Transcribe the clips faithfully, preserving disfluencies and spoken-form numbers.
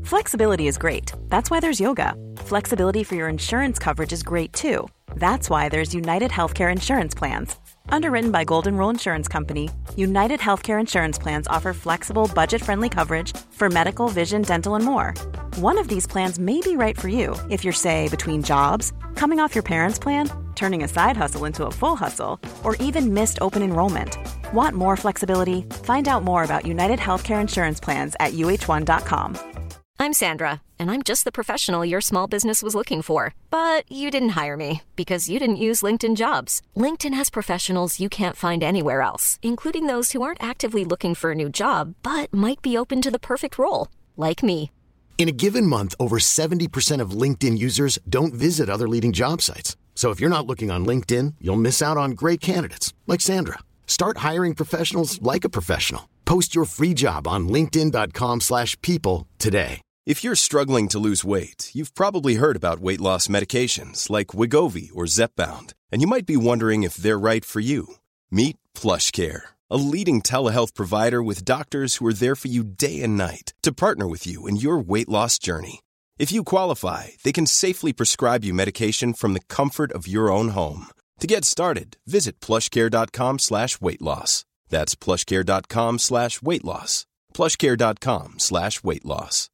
Flexibility is great. That's why there's yoga. Flexibility for your insurance coverage is great too. That's why there's United Healthcare Insurance Plans. Underwritten by Golden Rule Insurance Company, United Healthcare Insurance Plans offer flexible, budget-friendly coverage for medical, vision, dental, and more. One of these plans may be right for you if you're, say, between jobs, coming off your parents' plan, turning a side hustle into a full hustle, or even missed open enrollment. Want more flexibility? Find out more about United Healthcare Insurance Plans at U H one dot com. I'm Sandra, and I'm just the professional your small business was looking for. But you didn't hire me because you didn't use LinkedIn Jobs. LinkedIn has professionals you can't find anywhere else, including those who aren't actively looking for a new job, but might be open to the perfect role, like me. In a given month, over seventy percent of LinkedIn users don't visit other leading job sites. So if you're not looking on LinkedIn, you'll miss out on great candidates like Sandra. Start hiring professionals like a professional. Post your free job on linkedin dot com slash people today. If you're struggling to lose weight, you've probably heard about weight loss medications like Wegovy or Zepbound, and you might be wondering if they're right for you. Meet PlushCare, a leading telehealth provider with doctors who are there for you day and night to partner with you in your weight loss journey. If you qualify, they can safely prescribe you medication from the comfort of your own home. To get started, visit plushcare.com slash weight loss. That's plushcare.com slash weight loss. plushcare.com slash weight loss.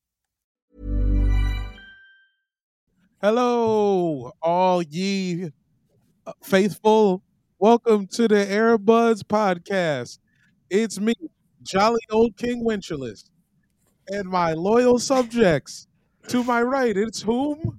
Hello, all ye faithful. Welcome to the Airbuds podcast. It's me, jolly old King Winchellist, and my loyal subjects. To my right, it's whom?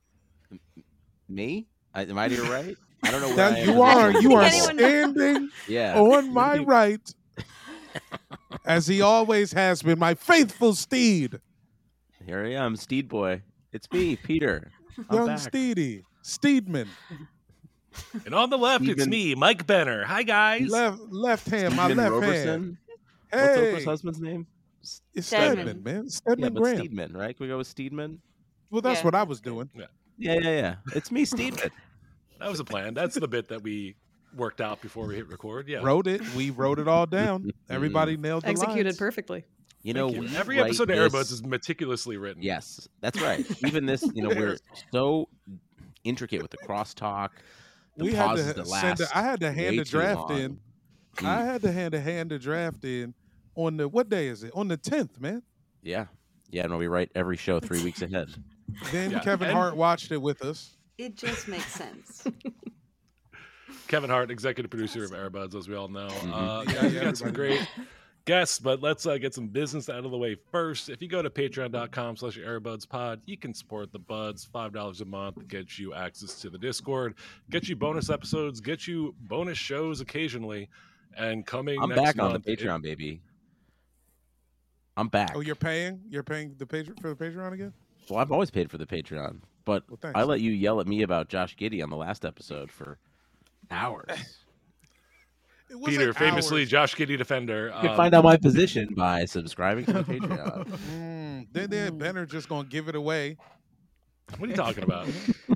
Me? I, am I to your right? I don't know where That I am. you are. You are standing yeah. on my right, as he always has been, my faithful steed. Here I am, Steed Boy. It's me, Peter. I'm Young back. Steedy. Steedman. And on the left, Steven. it's me, Mike Benner. Hi, guys. Left left hand, my Steedman left Roberson? hand. What's Hey. Oprah's husband's name? It's Stedman. Stedman, man. Stedman Yeah, but Graham. Steedman, right? Can we go with Steedman? Well, that's Yeah. what I was doing. Yeah, yeah, yeah. It's me, Steedman. That was a plan. That's the bit that we worked out before we hit record. Yeah. Wrote it. We wrote it all down. Everybody nailed the Executed lines. perfectly. You know, Thank you. we Every write episode of this- Airbuds is meticulously written. Yes, that's right. Even this, you know, we're so intricate with the crosstalk. The We had pauses to that send. last A, I had to way hand the too draft long. in. Mm. I had to hand a hand the draft in on the what day is it? On the tenth, man. Yeah, yeah. No, we write every show three weeks ahead. Then Yeah. Kevin And- Hart watched it with us. It just makes sense. Kevin Hart, executive producer of Airbuds, as we all know. Mhm. Uh, Yeah, yeah, we yeah, got some everybody great guests, but let's uh, get some business out of the way first. If you go to patreon.com slash airbuds you can support the buds. five dollars a month gets you access to the Discord, get you bonus episodes, get you bonus shows occasionally. And coming I'm next back on the month, it- Patreon, baby. I'm back. Oh, you're paying? You're paying the Patreon for the Patreon again? Well, I've always paid for the Patreon, but Well, thanks. I let you yell at me about Josh Giddey on the last episode for hours. It wasn't Peter, famously ours. Josh Giddey defender. You can um, find out my position by subscribing to the Patreon. Mm, then then Benner just gonna give it away. What are you talking about?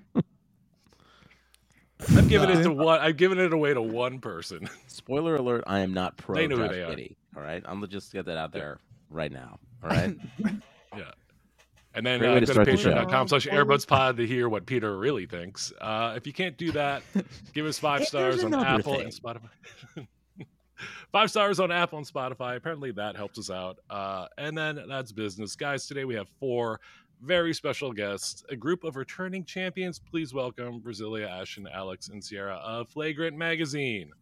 I've given it to one. I've given it away to one person. Spoiler alert: I am not pro They know who Josh they are. Giddey. All right, I'm gonna just get that out there right now. All right. Yeah. And then Great uh, way to go to start the show. patreon.com slash airbuds to hear what Peter really thinks. Uh, if you can't do that, give us five There's stars on another Apple thing. and Spotify. Five stars on Apple and Spotify. Apparently that helps us out. Uh, and then that's business. Guys, today we have four very special guests, a group of returning champions. Please welcome Brasilia, Ashton, Alex, and Sierra of Flagrant Magazine.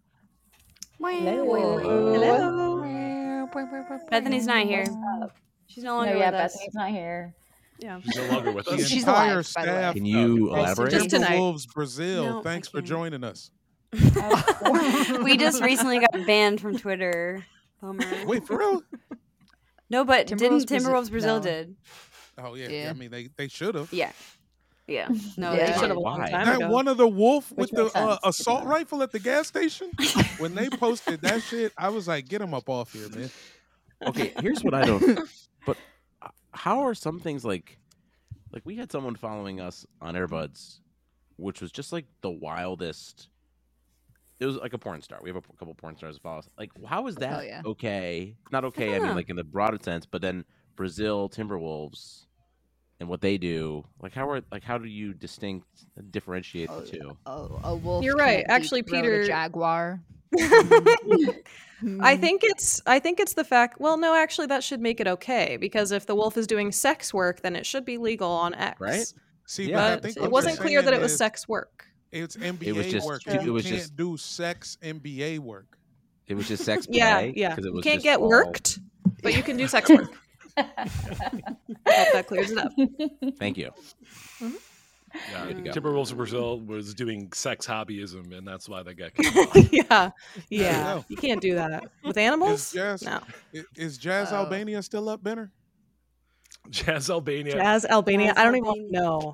Hello. Bethany's not here. She's no longer No, yeah, with us. Bethany's not here. Yeah. She's no longer with The us. She's entire alive, by the way. staff Can you of elaborate? Just tonight. Timberwolves Brazil. No, I Thanks for can't. joining us. We just recently got banned from Twitter. Bummer. Wait, for real? No, but Timberwolves didn't Brazil- Timberwolves Brazil no. did? Oh yeah. Yeah. I mean, they they should have. Yeah. Yeah. No, Yeah. they should have a long Why? time That ago. one of the wolf Which with the makes uh, sense. assault rifle at the gas station. When they posted that shit, I was like, "Get him up off here, man." Okay, here's what I don't. But uh, how are some things like, like we had someone following us on Airbuds, which was just like the wildest. It was like a porn star. We have a p- couple porn stars that follow us. Like, how is that Hell yeah. okay? Not okay. I mean, Yeah. like in the broader sense, but then Brazil Timberwolves. and what they do. Like how are like how do you distinct differentiate Oh, the two? A, a wolf. You're right. can't Actually, dethrone Peter- a jaguar. I think it's I think it's the fact. Well, no, actually, that should make it okay because if the wolf is doing sex work, then it should be legal on X. Right? See, Yeah. but I But think it what wasn't you're clear that saying it was is sex work. It's N B A It was just- work. it You was can't just- do sex N B A work. It was just sex Yeah, play. yeah. 'cause it You was can't just get all- worked, but you can do sex work. Hope that clears it up. Thank you. Yeah, Good to go. Timberwolves of Brazil was doing sex hobbyism, and that's why they got kicked off. yeah, yeah. go. You can't do that with Is animals. Jazz, No. i- is Jazz Oh. Albania still up, Benner? Jazz Albania. Jazz Albania. Jazz I don't even Albania. know.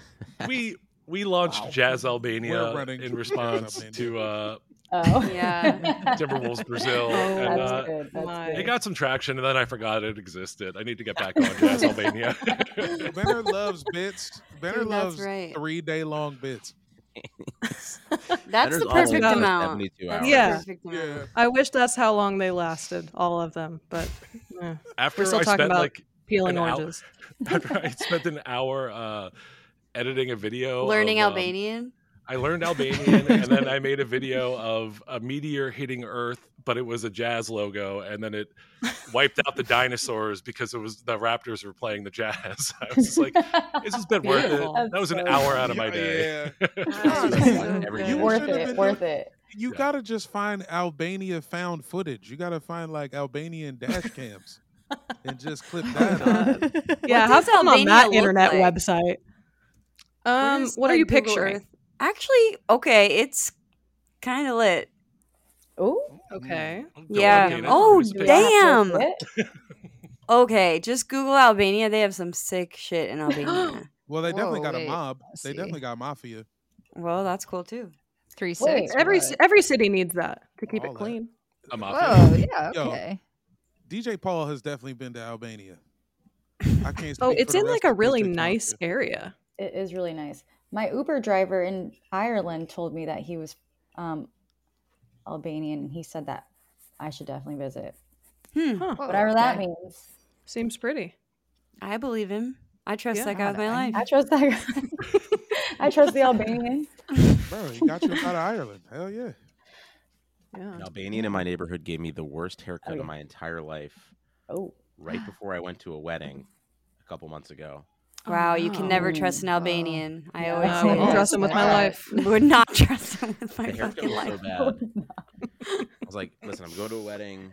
We we launched Jazz We're Albania running in Jazz response Albania. to uh, Oh. Yeah. Timberwolves Brazil, Oh, and That's uh, good. That's my- good. it got some traction, and then I forgot it existed. I need to get back on Jazz Albania. Benner loves bits. Benner Dude, that's loves right. three day long bits. That's Benner's the always perfect got amount. seventy-two That's hours. the Yeah. perfect amount. Yeah. I wish that's how long they lasted, all of them. But eh, After We're still I talking spent about like peeling An hour. oranges. after I spent an hour uh, editing a video, Learning of, um, Albanian. I learned Albanian, and then I made a video of a meteor hitting Earth, but it was a Jazz logo, and then it wiped out the dinosaurs because it was the Raptors were playing the Jazz. I was just like, "This has been worth it." Beautiful. That was an That's hour so out of my Yeah, day. yeah. Oh, That's so like every good. You Worth should've it. been Worth doing- it. You Yeah. gotta just find Albania found footage. You gotta find like Albanian dash cams and just clip that up. Yeah, What how does come on Albania that look internet like? website? Um, is, what are like, you Google picturing? Earth? Actually, okay, it's kind of lit. Ooh. Okay. Go Yeah. Albania. Oh, It's been- damn. That's it. Okay, just Google Albania. They have some sick shit in Albania. Well, they definitely Whoa, got a wait, mob. let's They see. definitely got mafia. Well, that's cool too. Three Wait, six. Every what? every city needs that to keep All it that. clean. A Whoa, mafia. yeah, Yo. okay. D J Paul has definitely been to Albania. I can't. Oh, speak it's for the in rest like a of really D J nice Mafia. area. It is really nice. My Uber driver in Ireland told me that he was um, Albanian, and he said that I should definitely visit. Hmm. Huh. Whatever that means. Seems pretty. I believe him. I trust Yeah. that guy with my life. I trust that guy. I trust the Albanian. Bro, he got you out of Ireland. Hell yeah. Yeah. An Albanian in my neighborhood gave me the worst haircut Oh, yeah. of my entire life Oh. right before I went to a wedding a couple months ago. Wow, you can never trust an Oh. Albanian. I Yeah. always I say wouldn't that. trust him with my Yeah. life. Would not trust him with my The haircut fucking was so life. bad. I was like, listen, I'm going to a wedding.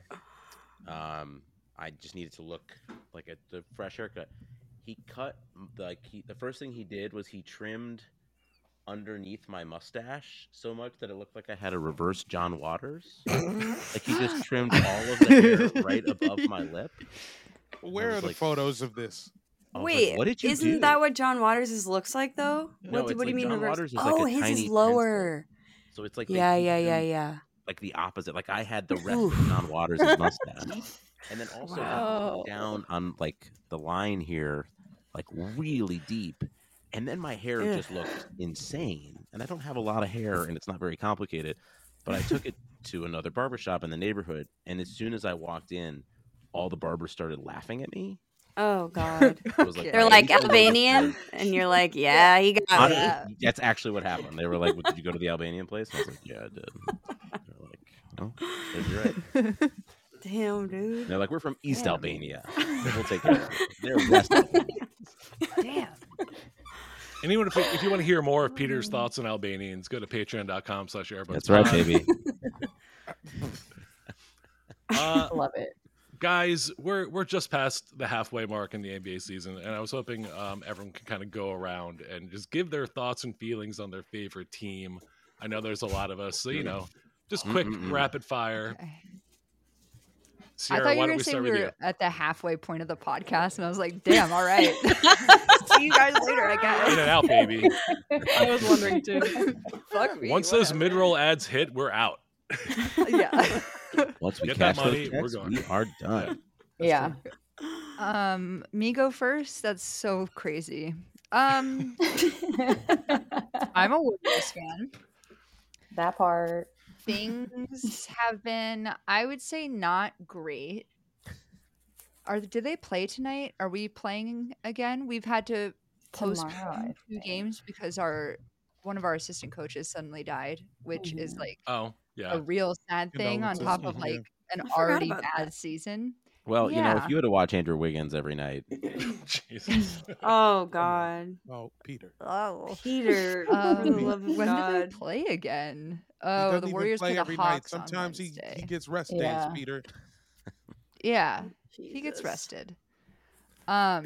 Um, I just needed to look like a the fresh haircut. He cut like he the first thing he did was he trimmed underneath my mustache so much that it looked like I had a reverse John Waters. Like he just trimmed all of the hair right above my lip. Where was are the like- photos of this? I was Wait, like, what did you isn't do? that what John Waters' looks like though? No, what, it's what do you like mean John reverse? Waters is like oh, a his tiny is pencil. lower. So it's like they Yeah, yeah, yeah, trimmed, yeah. like the opposite. Like I had the rest of John Waters' mustache, and then also I Wow. put down on like the line here, like really deep, and then my hair Ugh. just looked insane. And I don't have a lot of hair, and it's not very complicated. But I took it to another barbershop in the neighborhood, and as soon as I walked in, all the barbers started laughing at me. Oh God. It was like, They're "Why, like are you going to Albanian, this place?" and you're like, yeah, he got Honestly, me. Yeah. that's actually what happened. They were like, well, "Did you go to the Albanian place?" And I was like, "Yeah, I did." They were like, "Oh, you're right." Damn, dude. They're like, "We're from East Damn. Albania. We'll take care of it." They're West Albania. Damn. Anyone, if, if you want to hear more of Peter's thoughts on Albanians, go to patreon.com slash airbuds. That's right, baby. Uh, I love it. guys, we're we're just past the halfway mark in the N B A season, and I was hoping um, everyone can kind of go around and just give their thoughts and feelings on their favorite team. I know there's a lot of us, so you know, just quick Mm-mm-mm. rapid fire. Okay. Sierra, I thought you why were don't going we to say start we with were you? at the halfway point of the podcast, and I was like, damn, all right. See you guys later, I In guess. and out, baby. I was wondering too. Fuck me. Once those whatever. mid-roll ads hit, we're out. Yeah. Once we Get that catch money, those we're checks, going. we are done. Yeah. Um, me go first? That's so crazy. Um, I'm a Warriors fan. That part. Things have been, I would say, not great. are did they play tonight? Are we playing again? We've had to postpone Tomorrow, I two think. games because our one of our assistant coaches suddenly died, which is Mhm. like Oh, yeah. a real sad thing on top of Condolences, like yeah. an I forgot already about bad that. season. Well, you know, if Yeah. you had to watch Andrew Wiggins every night, Jesus. Oh God, Oh, Peter. Oh. Peter, for the Um, love of when do they God. play again? He Oh, doesn't the even Warriors play play the every night. Hawks on Sometimes he, Wednesday. he gets rest days, Yeah. Peter. Yeah, he gets Jesus. rested. Um,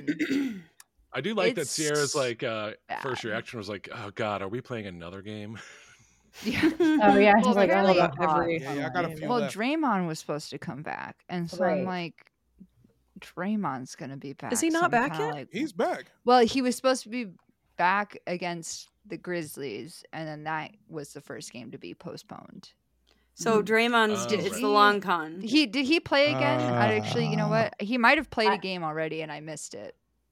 I do like that It's Sierra's like uh first bad. reaction was like, "Oh God, are we playing another game?" yeah. Oh yeah, Well, she's like, oh, apparently- the Hawks. every- Yeah, I'm yeah, I like, got a few Well, left. Draymond was supposed to come back, and so I'm Right. like, Draymond's gonna be back. Is he so not I'm back kinda yet? Like, He's back. well, he was supposed to be back against the Grizzlies, and then that was the first game to be postponed. So Draymond's Oh, it's right. the long con. He did he play again? I actually, you know Uh, what? He might have played a I- game already, and I missed it.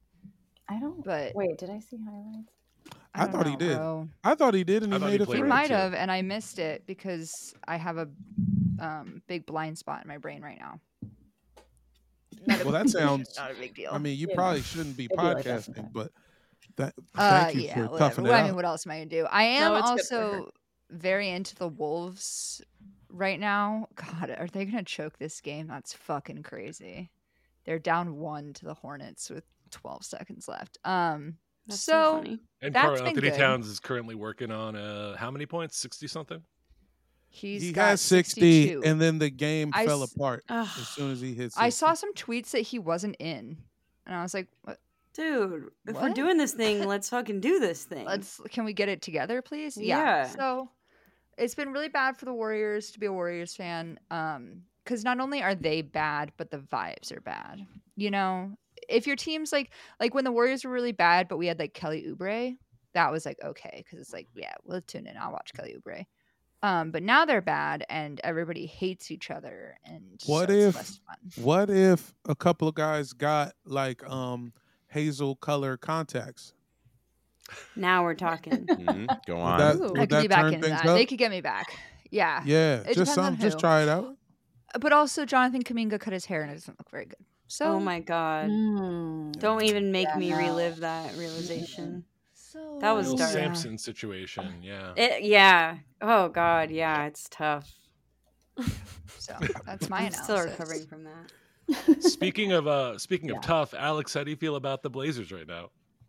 I don't. But Wait, did I see highlights? I, I don't thought he know, did. bro. I thought he did, and I he thought made he a played He three. right might too. have, and I missed it because I have a um, big blind spot in my brain right now. Not a Well, that big- sounds. not a big deal. I mean, you Yeah. probably shouldn't be It'd be like that podcasting, sometimes. but that. Uh, Thank you yeah, for whatever. toughing Well, it I mean, out. what else am I gonna do? I am No, it's good for her. also very into the Wolves right now. God, are they gonna choke this game? That's fucking crazy. They're down one to the Hornets with twelve seconds left. Um, That's so, so funny. And That's Carl been Anthony good. Towns is currently working on uh how many points? Sixty something. he's He got has sixty, sixty-two. and then the game I fell s- apart Ugh. as soon as he hit. sixty. I saw some tweets that he wasn't in, and I was like, what? Dude, if we're What? doing this thing, let's fucking do this thing. Let's can we get it together, please? Yeah. So it's been really bad for the Warriors to be a Warriors fan. Um, because not only are they bad, but the vibes are bad. You know, if your team's like like when the Warriors were really bad, but we had like Kelly Oubre, that was like okay, because it's like, yeah, we'll tune in. I'll watch Kelly Oubre. Um, but now they're bad and everybody hates each other, and What so it's if- less fun. What if a couple of guys got like um hazel color contacts? Now we're talking. Mhm, go Would on. that, I would could that be back turn into things that. up? They could get me back. Yeah. Yeah, It just depends on some, just who. try it out. But also Jonathan Kuminga cut his hair and it doesn't look very good. So Oh my God. Mm. Don't even make Yeah, me no. relive that realization. So That was Bill dark. Sampson situation. Yeah. It, yeah. Oh God. Yeah. It's tough. So that's my I'm analysis. still recovering from that. Speaking of uh speaking of Yeah. tough, Alex, how do you feel about the Blazers right now?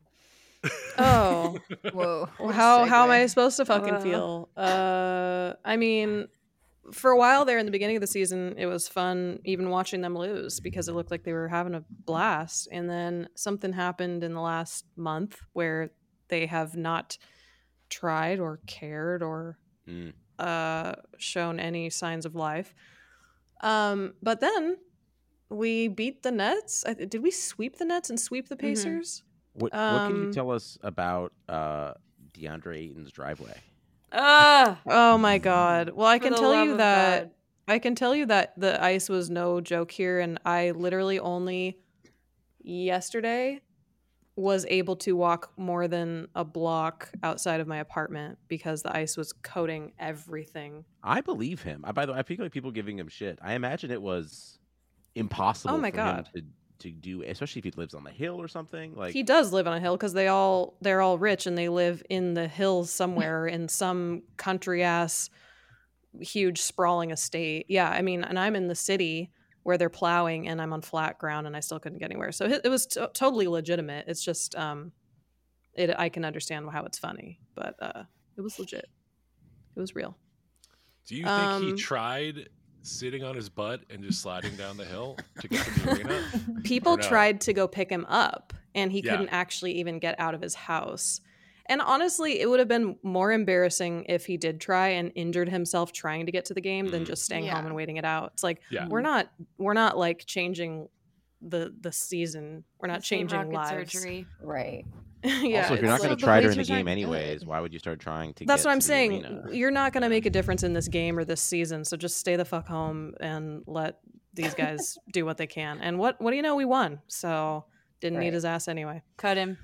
Oh, Whoa. well, what a how how am I segue. supposed to fucking Uh. feel? Uh, I mean, for a while there in the beginning of the season, it was fun even watching them lose because it looked like they were having a blast. And then something happened in the last month where they have not tried or cared or Mm. uh, shown any signs of life. Um, but then we beat the Nets. I, did we sweep the Nets and sweep the Mhm. Pacers? What, what can you Um, tell us about uh, DeAndre Ayton's driveway? Ugh. Oh my god. Well, I For can the tell love you of that God. I can tell you that the ice was no joke here, and I literally only yesterday was able to walk more than a block outside of my apartment because the ice was coating everything. I believe him. I, by the way, I feel like people giving him shit. I imagine it was impossible Oh my for God. him to, to do, especially if he lives on the hill or something. Like He does live on a hill because they all they're all rich and they live in the hills somewhere in some country ass huge sprawling estate. Yeah, I mean, and I'm in the city where they're plowing and I'm on flat ground and I still couldn't get anywhere. So it it was t- totally legitimate. It's just um it I can understand how it's funny, but uh it was legit. It was real. Do you think Um, he tried sitting on his butt and just sliding down the hill to get to the arena? People Or no? tried to go pick him up and he Yeah. couldn't actually even get out of his house. And honestly, it would have been more embarrassing if he did try and injured himself trying to get to the game than Mm. just staying Yeah. home and waiting it out. It's like Yeah. we're not we're not like changing the the season. We're not This ain't changing rocket lives. surgery. Right. yeah, also, if you're it's not like- going the to try during the Blazers game aren't anyways, good. why would you start trying to? That's get what I'm to the saying. arena? You're not going to make a difference in this game or this season, so just stay the fuck home and let these guys do what they can. And what what do you know? We won, so didn't need Right. his ass anyway. Cut him.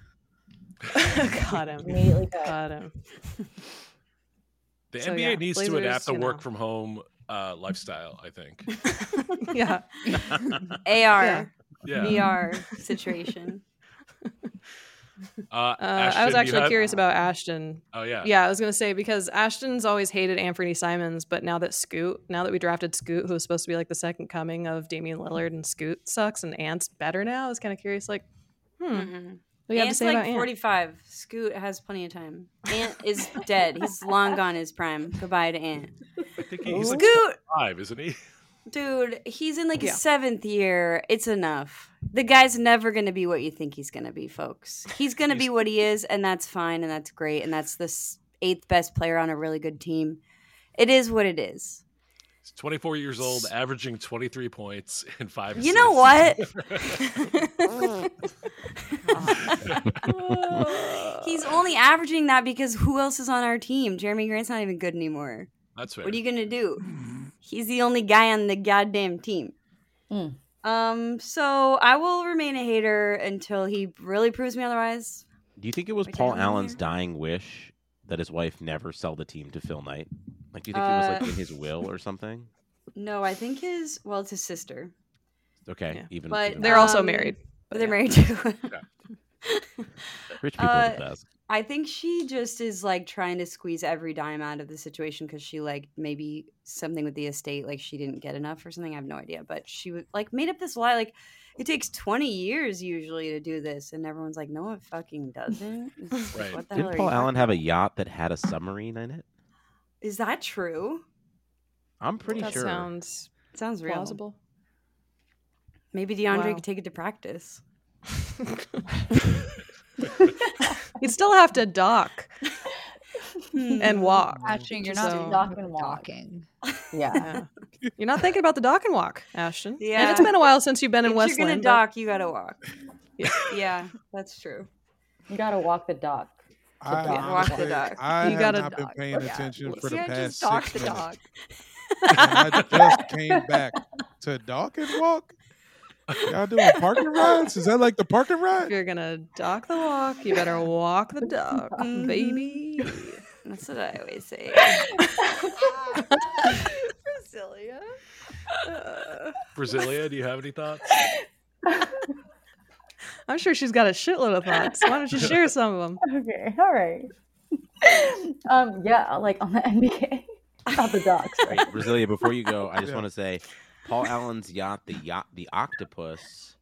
Got him. Immediately cut. Got him. The So, N B A yeah, needs to Blazers, adapt the you know. work from home uh, lifestyle, I think. Yeah. A R. Yeah. Yeah. V R situation. Uh, Uh, Ashton, I was do you actually have- curious about Ashton. Oh yeah. Yeah, I was gonna say because Ashton's always hated Anthony Simons, but now that Scoot, now that we drafted Scoot, who was supposed to be like the second coming of Damian Lillard, and Scoot sucks, and Ant's better now. I was kind of curious, like, hmm, Mm-hmm. what do you have to Ant's say like about Ant? forty-five. Scoot has plenty of time. Ant is dead. He's long gone his prime. Goodbye to Ant. I think he's like Scoot, five, isn't he? dude, he's in like his Yeah. seventh year. It's enough. The guy's never going to be what you think he's going to be, folks. He's going to be He's- what he is, and that's fine, and that's great, and that's the s- eighth best player on a really good team. It is what it is. He's twenty-four years old, averaging twenty-three points in five. You know what? what? He's only averaging that because who else is on our team? Jeremy Grant's not even good anymore. That's fair. What are you gonna do? He's the only guy on the goddamn team. Mm. Um, so I will remain a hater until he really proves me otherwise. Do you think it was Which I Paul don't Allen's hear. dying wish that his wife never sell the team to Phil Knight? Like, do you think it was like Uh, in his will or something? No, I think his well, it's his sister, Okay, Yeah. even, but even They're also um, married. But they're yeah. married too. rich people are uh, the best. I think she just is like trying to squeeze every dime out of the situation because she like maybe something with the estate, like she didn't get enough or something. I have no idea, but she was like made up this lie like it takes twenty years usually to do this, and everyone's like, no, it fucking doesn't. It's like, Right. What the hell Didn't are Paul you Allen talking have a about? yacht that had a submarine in it? Is that true? I'm pretty That sure. sounds Sounds real. plausible. Maybe DeAndre Wow. could take it to practice. You'd still have to dock and walk. Ashton, you're So- not Dock and walk. docking. Yeah. Yeah. You're not thinking about the dock and walk, Ashton. And Yeah. it's been a while since you've been in If Westland. you're gonna but- dock, you gotta walk. Yeah. Yeah, that's true. You gotta walk the dock. I, dock. Walk the honestly- dock. I You have gotta not been dock. paying Yeah. attention for the Yeah, past just dock six the minutes. dog. And I just came back to dock and walk. Y'all doing parking rides? Is that like the parking If ride? you're gonna dock the walk, you better walk the dock, Mhm. baby. That's what I always say. Brasilia. Brasilia, do you have any thoughts? I'm sure she's got a shitload of thoughts. Why don't you share some of them? Okay, all right. um, yeah, like on the N B A, not the docks. Wait, Brasilia, before you go, I just Yeah. want to say Paul Allen's yacht, the yacht, the Octopus,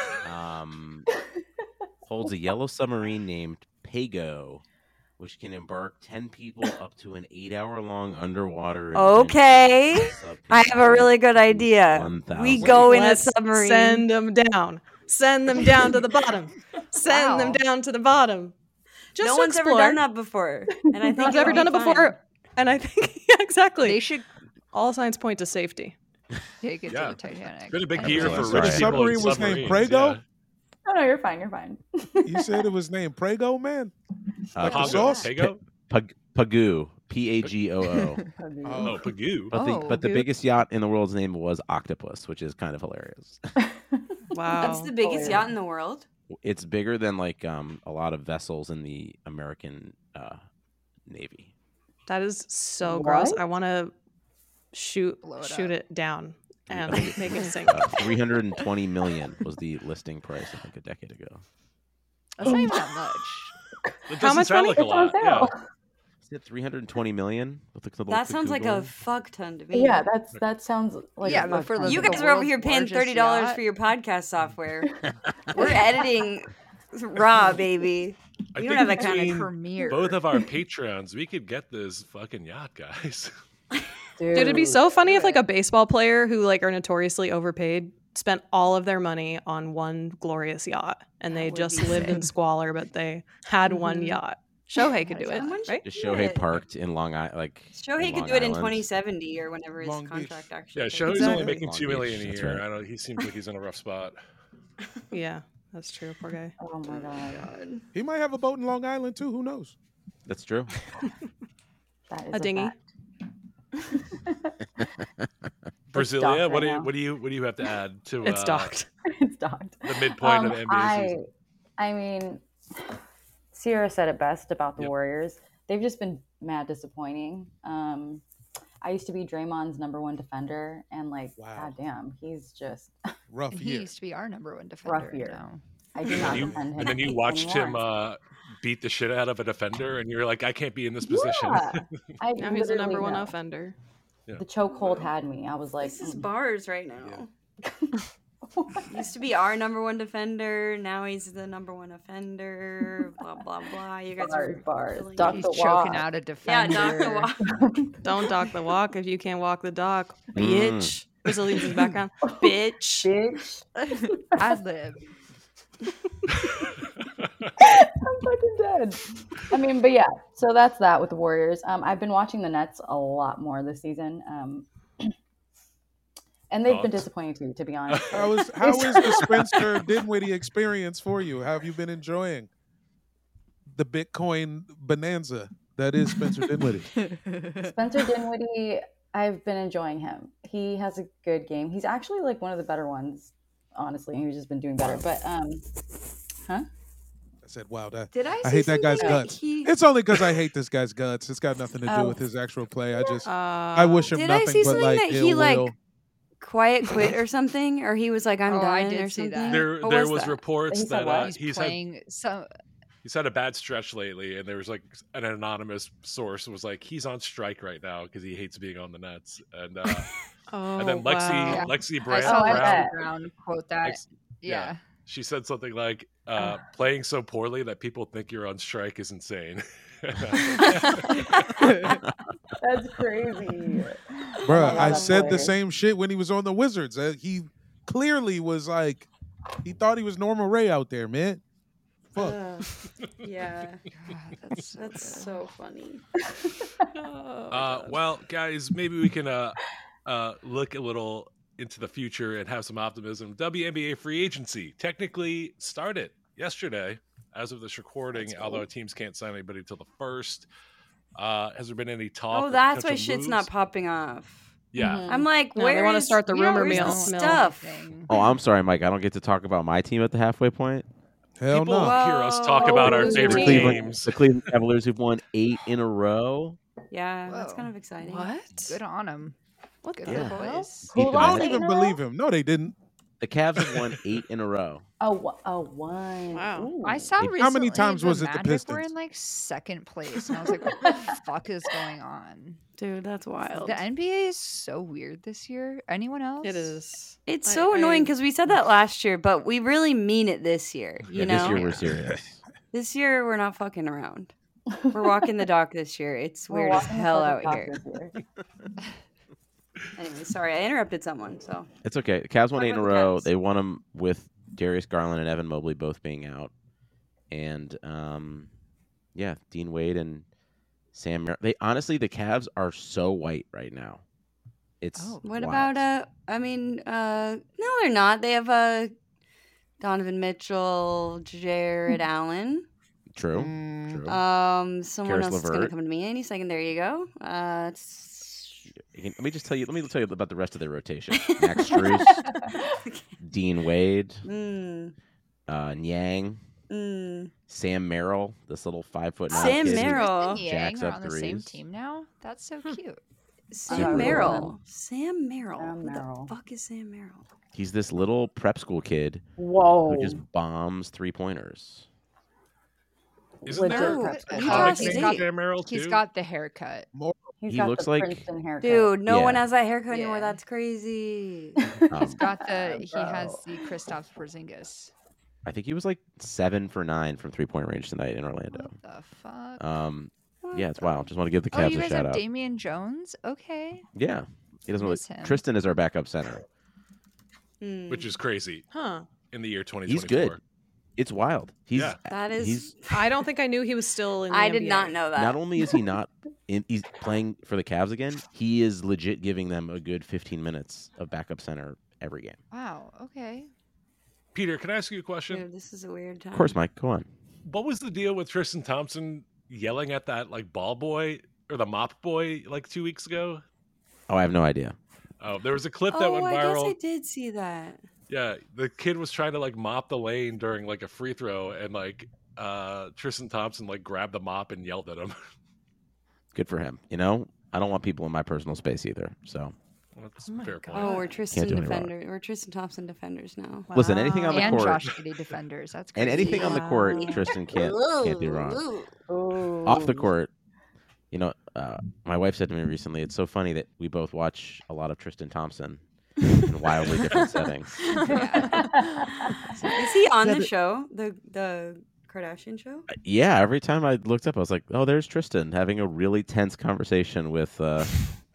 um, holds a yellow submarine named Pago, which can embark ten people up to an eight-hour-long underwater. adventure Okay. with I have a really good idea. one thousand. We go in a Let's submarine. Send them down. Send them down to the bottom. Send them Wow. down to the bottom. Just no to one's explore. ever done that before, and I think No one's it ever would done be it before. fun. And I think, yeah, exactly. They should All signs point to safety. take it Yeah. to the Titanic. Been a big And year Yeah, for sorry. rich The people in submarine was named submarines, Prego? yeah. Oh no, you're fine. You're fine. You said it was named Prego, man. Uh, Like the Pago. sauce? Pago? Pag- Pagoo, P A G O O. Oh, Pagoo. But the Oh, but the good. biggest yacht in the world's name was Octopus, which is kind of hilarious. Wow. That's the biggest Hilarious. yacht in the world. It's bigger than like um a lot of vessels in the American uh, Navy. That is so gross. What? I want to shoot Blow it shoot up. it down and make it sink. Uh, three hundred twenty million was the listing price, I think, a decade ago. That's not even that much. It How doesn't much sound money? like a It's on lot. Yeah. sale. Is it three hundred twenty million? With the, the That sounds like a Google? fuck ton to me. Yeah, that's that sounds like Yeah, a but fuck for ton. the- You the guys are over world's here paying largest thirty dollars yacht. for your podcast software. We're editing raw, baby. I We think don't have that kind between of. Premiere. both of our Patreons, we could get this fucking yacht, guys. Dude, it'd be so funny if like a baseball player who like are notoriously overpaid spent all of their money on one glorious yacht and they would just be lived in sick. squalor, but they had one Mhm. yacht. Shohei could do it, Someone should right? Just do Shohei it. parked in Long Island, like Shohei in could Long do it in Island. twenty seventy or whenever his Long Beach. contract actually. Yeah, takes Shohei's effect. only Exactly. making Long two million Beach, a that's year. right. I don't. He seems like he's in a rough spot. Yeah, that's true. Poor guy. Oh my god, He might have a boat in Long Island too. Who knows? That's true. that is A dinghy. fact. Brasilia, docked what do right you now. what do you what do you have to add to It's uh, docked. It's docked. the midpoint Um, of the N B A I, season? I mean, Sierra said it best about the Yep. Warriors. They've just been mad disappointing. Um, I used to be Draymond's number one defender, and like, Wow. goddamn, he's just rough And he year. used to be our number one defender. Rough year. now. I do And not then you, defend him. and then you watched him anymore. uh, beat the shit out of a defender, and you're like, I can't be in this position. Yeah, I Now he's the number literally one know. offender. Yeah. The chokehold had me. I was like, This is mm. bars right now. Used to be our number one defender. Now he's the number one offender. Blah blah blah. You guys Bars, are bars. killing Doc me. He's the choking walk. out a Yeah, defender. dock the walk. Don't dock the walk if you can't walk the dock, Mm. bitch. Brazilians in the background, bitch. Bitch. Ad lib. I'm fucking dead. I mean, but yeah, so that's that with the Warriors. Um, I've been watching the Nets a lot more this season. Um, and they've been Thoughts? disappointing too, to be honest. How is how is the Spencer Dinwiddie experience for you? How have you been enjoying the Bitcoin bonanza that is Spencer Dinwiddie? Spencer Dinwiddie, I've been enjoying him. He has a good game. He's actually like one of the better ones, honestly. He's just been doing better. But um, huh? I said, wow, that Did I? I see hate that guy's something guts. He... It's only because I hate this guy's guts. It's got nothing to do Oh. with his actual play. I just Uh, I wish him Did I nothing see but something like that ill he like will. quiet quit or something, or he was like, "I'm Oh, done" I did or see something? that. there What there was was that? reports He said that uh, what? He's he's had playing some. he's had a bad stretch lately, and there was like an anonymous source was like, he's on strike right now because he hates being on the Nets, and uh, oh, and then Lexi wow. Lexi I Brown, saw I Lexi bet. Brown quote that. Lex- yeah. she said something like, uh, "Playing so poorly that people think you're on strike is insane." That's crazy. Bruh, Oh my God, I that's said the hilarious. same shit when he was on the Wizards. Uh, he clearly was like, he thought he was Norman Ray out there, man. Fuck. Ugh. yeah, God, that's so that's good. so funny. Oh, Uh, God. well, guys, maybe we can uh, uh, look a little into the future and have some optimism. W N B A free agency technically started yesterday, as of this recording. That's cool. Although teams can't sign anybody till the first. Uh, has there been any talk? Oh, of that's why potential shit's not moves? popping off. Yeah, Mhm. I'm like, No, they where wanna is- start the We don't rumor where's mill. the mill. stuff? Anything. Oh, I'm sorry, Mike. I don't get to talk about my team at the halfway point. Hell people no. hear us talk Whoa. about our Who's The your favorite team? Cleveland, games. the Cleveland Cavaliers who've won eight in a row. Yeah, that's Whoa. kind of exciting. What? Good on them. What Good the for the hell? boys. Who Keep it I lost don't in. eight even in a row? believe him. No, they didn't. The Cavs have won eight in a row. Oh, wha- oh, one. Wow. Ooh. I saw How recently many times the was it the Magic were Pistons? in like second place, and I was like, "What the fuck is going on?" Dude, that's wild. The N B A is so weird this year. Anyone else? It is. It's I- so I- annoying because we said that last year, but we really mean it this year. You Yeah, know, this year we're serious. This year we're not fucking around. We're walking the dock this year. It's We're weird as walking the hell fucking out talk here. this year. Anyway, sorry, I interrupted someone. So It's okay. The Cavs won Talk eight in a about the row. Cavs. They won them with Darius Garland and Evan Mobley both being out, and um, yeah, Dean Wade and Sam. Mer- they honestly, the Cavs are so white right now. It's Oh. what wild. about uh? I mean, uh, no, they're not. They have uh, Donovan Mitchell, Jared Allen. True. Mm. True. Um, someone Karis else is gonna LeVert. come to me any second. There you go. Uh, it's... You can- let me just tell you. Let me tell you about the rest of their rotation. Max Strus, Dean Wade, mm, uh, Nyang, mm. Sam Merrill, this little five foot nine Sam kid who- Merrill. And Yang jacks are up on the same threes. team now. That's so cute. Sam Yeah, Merrill. Sam Merrill. Sam Who Merrill. the fuck is Sam Merrill? He's this little prep school kid Whoa. who just bombs three pointers. Isn't Legit there prep a school. Utah comic State. named Sam Merrill He's too? got the haircut. He's He got looks the like- Princeton haircut. Dude, no one Yeah. has that haircut anymore. Yeah. That's crazy. Um, He's got the. He Bro. has the Kristaps Porzingis. I think he was like seven for nine from three point range tonight in What Orlando. the fuck? Um, What yeah, it's the- wild. Just want to give the oh, Cavs you a guys shout have out. Damian Jones. Okay. Yeah, he doesn't really. Miss him. Tristan is our backup center. Hmm. which is crazy Huh. in the year twenty He's twenty-four. good. It's wild. He's Yeah. That is. he's I don't think I knew he was still in the I N did B A. not know that. not only is he not in, he's playing for the Cavs again. He is legit giving them a good fifteen minutes of backup center every game. Wow. Okay. Peter, can I ask you a question? Dude, this is a weird time. Of course, Mike. Go on. What was the deal with Tristan Thompson yelling at that like ball boy or the mop boy like two weeks ago? Oh, I have no idea. Oh, there was a clip that Oh, went I guess viral. I did see that. Yeah, the kid was trying to like mop the lane during like a free throw, and like uh Tristan Thompson like grabbed the mop and yelled at him. Good for him. You know, I don't want people in my personal space either. So That's Oh my fair God. point. Oh, we're Tristan do any wrong. defender. We're Tristan Thompson defenders now. Listen, anything on the and court- Josh Giddey defenders. That's crazy. And anything on the court, Wow. Tristan can't can't do wrong. Ooh. Off the court, you know, uh, my wife said to me recently, it's so funny that we both watch a lot of Tristan Thompson in wildly different settings. Is he on Yeah, the the- show? The the Kardashian show? Yeah, every time I looked up, I was like, oh, there's Tristan having a really tense conversation with, uh,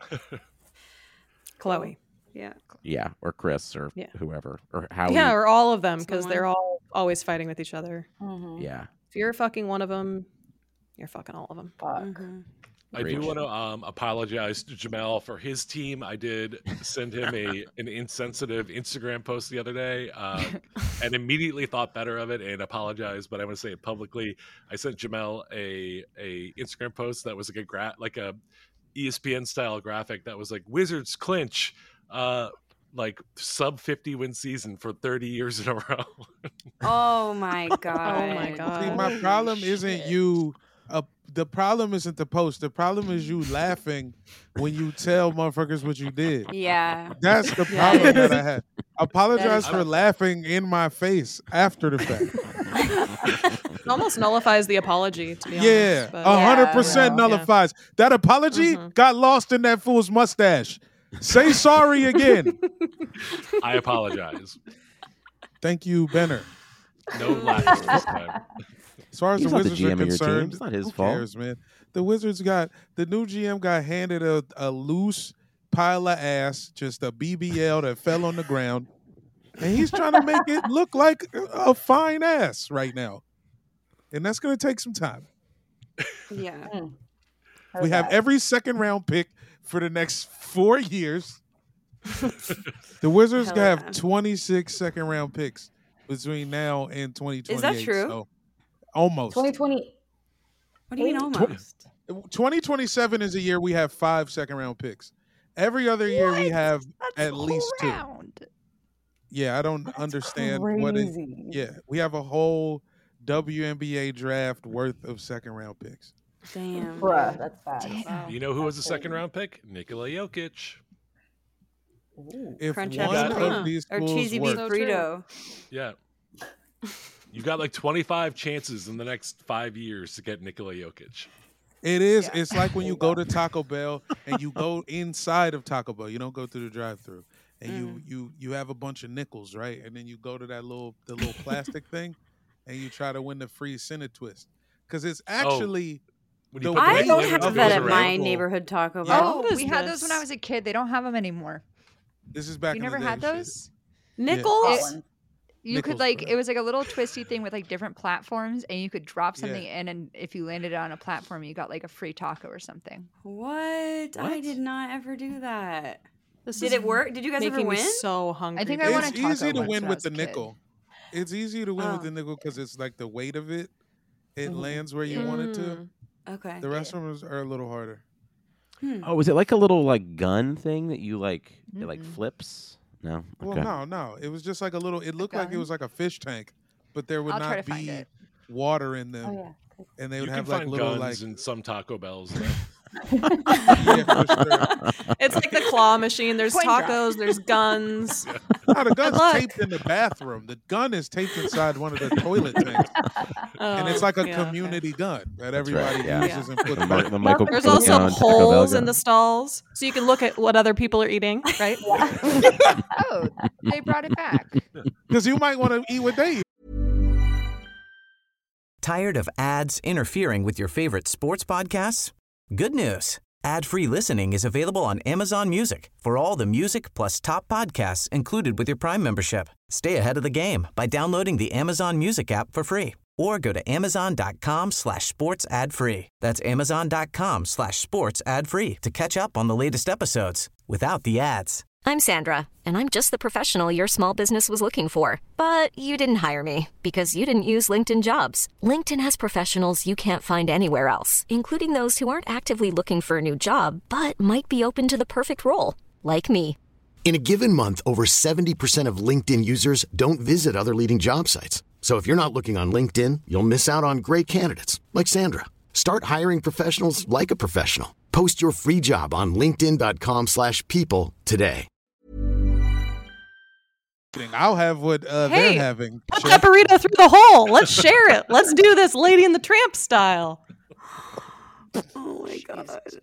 Chloe. Yeah. yeah, or Chris or Yeah. whoever, or Howie. Yeah, or all of them, because Someone. they're all always fighting with each other. Mhm. Yeah. If you're fucking one of them, you're fucking all of them. Fuck. Mhm. I do Preach. want to um, apologize to Jamel for his team. I did send him a an insensitive Instagram post the other day, um, and immediately thought better of it and apologized. But I want to say it publicly. I sent Jamel a a Instagram post that was like a gra- like a E S P N style graphic that was like Wizards clinch, uh, like sub fifty win season for thirty years in a row. Oh my god. Oh my god. See, my Holy problem isn't shit. you. Uh, the problem isn't the post. The problem is you laughing when you tell motherfuckers what you did. Yeah. That's the Yeah. problem that I had. Apologize That for is- laughing in my face after the fact. It almost nullifies the apology, to be Yeah, honest. but- a hundred Yeah. percent Yeah. nullifies. That apology Mhm. got lost in that fool's mustache. Say sorry again. I apologize. Thank you, Benner. No laughing this time. As far as He's the not the Wizards G are M of your team. concerned, It's not his who fault. cares, man? The Wizards got the new G M got handed a, a loose pile of ass, just a B B L that fell on the ground, and he's trying to make it look like a fine ass right now, and that's going to take some time. Yeah. Heard We have that. every second round pick for the next four years. The Wizards Hell have yeah. twenty-six second round picks between now and twenty twenty-eight. Is that true? So almost. twenty twenty. What do you mean Tw- almost? twenty twenty-seven is a year we have five second round picks. Every other year we What? have That's at a whole least two. round. Yeah, I don't That's understand what it. crazy. Yeah, we have a whole W N B A draft worth of second round picks. Damn. Bruh, that's bad. Damn. You know who was the second round pick? Nikola Jokic. Ooh. If Crunch one after of crunch. these Or schools cheesy beef work, So true. burrito. Yeah. You got like twenty-five chances in the next five years to get Nikola Jokic. it is. Yeah. It's like when you go to Taco Bell and you go inside of Taco Bell. You don't go through the drive-through, and you you you have a bunch of nickels, right? And then you go to that little the little plastic thing, and you try to win the free Senate twist because it's actually. When you The put I way the don't flavor have of that those at are my really cool. neighborhood Taco Yeah. Bell. Oh, What is we had those when I this? was a kid. They don't have them anymore. This is back You in never the had day shit. those? Nickels? That one. You Nickels, could like correct. it was like a little twisty thing with like different platforms, and you could drop Yeah. something in, and if you landed on a platform, you got like a free taco or something. What? I What? did not ever do that. This Did is it work? Did you guys ever making me win? so hungry. I think I dude. won It's a taco easy to once win when I with was the a kid. nickel. It's easy to win with Oh. the nickel because it's like the weight of it. It Mhm. lands where you want it to. Mm. Okay. The rest of them are a little harder. Hmm. Oh, is it like a little like gun thing that you like? It like Mm-mm. flips? No. Well, Okay. no, no. It was just like a little. It looked like it gun? was like a fish tank, but there would I'll try not to find be it. water in them, Oh yeah. and they You would can have like find little guns like. in some Taco Bells. though. Yeah, for sure. It's like the claw machine. There's Coin drop. tacos. There's guns. No, the gun's Look. taped in the bathroom. The gun is taped inside one of the toilet tanks, and it's Oh, like a yeah, okay. community gun that That's right, everybody yeah. uses and puts The, back. Mi- the Michael There's Cook also gun, Taco Bell holes in gun. the stalls, so you can look at what other people are eating, right? Oh, they brought it back. Because you might want to eat what they eat. Tired of ads interfering with your favorite sports podcasts? Good news. Ad-free listening is available on Amazon Music for all the music plus top podcasts included with your Prime membership. Stay ahead of the game by downloading the Amazon Music app for free or go to amazon.com slash sports ad free. That's amazon.com slash sports ad free to catch up on the latest episodes without the ads. I'm Sandra, and I'm just the professional your small business was looking for. But you didn't hire me because you didn't use LinkedIn Jobs. LinkedIn has professionals you can't find anywhere else, including those who aren't actively looking for a new job, but might be open to the perfect role, like me. In a given month, over seventy percent of LinkedIn users don't visit other leading job sites. So if you're not looking on LinkedIn, you'll miss out on great candidates like Sandra. Start hiring professionals like a professional. Post your free job on linkedin.com slash people today. I'll have what uh, Hey, they're having. Put Chef. that burrito through the hole. Let's share it. Let's do this Lady and the Tramp style. Oh my god.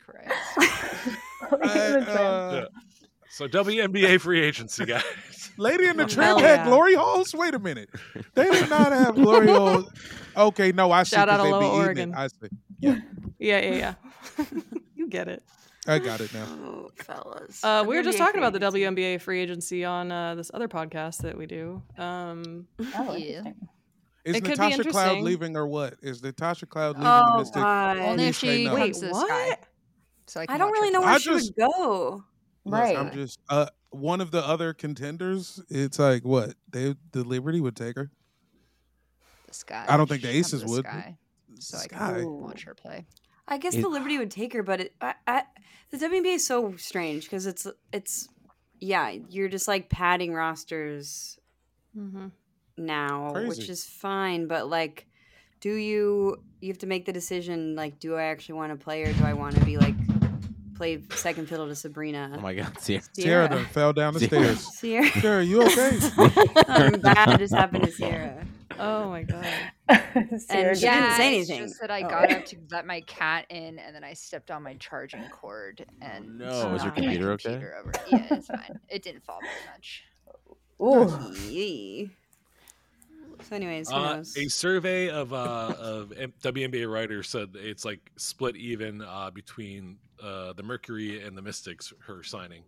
I, uh, Yeah. So W N B A free agency, guys. Lady in the Hell Tramp had yeah. glory holes? Wait a minute. They did not have glory holes. Okay, no, I see. Shout out 'cause to they be Lower eating Oregon. it. I see. Yeah, Yeah, yeah, yeah. You get it. I got it now. Oh, fellas. Uh, we were just W N B A talking free about the agency. W N B A free agency on uh, this other podcast that we do. Um, Oh, Yeah. interesting. Is It could be Natasha Cloud interesting. leaving or what? Is Natasha Cloud leaving the Oh Mystics? god. Only if Please say she no. comes Wait, to the what? sky. So I, I can don't watch really her know play. where I she just- would go. Look, Right. I'm just uh one of the other contenders. It's like what they the Liberty would take her. The sky. I don't think She the comes Aces to the would. Sky, so I Sky. can watch her play. I guess It- the Liberty would take her, but it, I, I, the W N B A is so strange because it's it's yeah, you're just like padding rosters mhm. now, which Crazy. is fine, but like, do you you have to make the decision like, do I actually want to play or do I want to be like play second fiddle to Sabrina? Oh my God, Sierra. Sierra done fell down the Sierra. stairs. Sierra, Sierra, you okay? something bad just happened to Sierra. Oh my god. Sarah she did- didn't say it's anything. just that I Oh. got up to let my cat in, and then I stepped on my charging cord, and no. Is your knocked my computer okay? computer over. Yeah, it's fine. It didn't fall very much. Ooh. Yee. So, anyways, who Uh, knows? a survey of uh, of M- W N B A writers said that it's like split even uh, between uh, the Mercury and the Mystics. Her signing.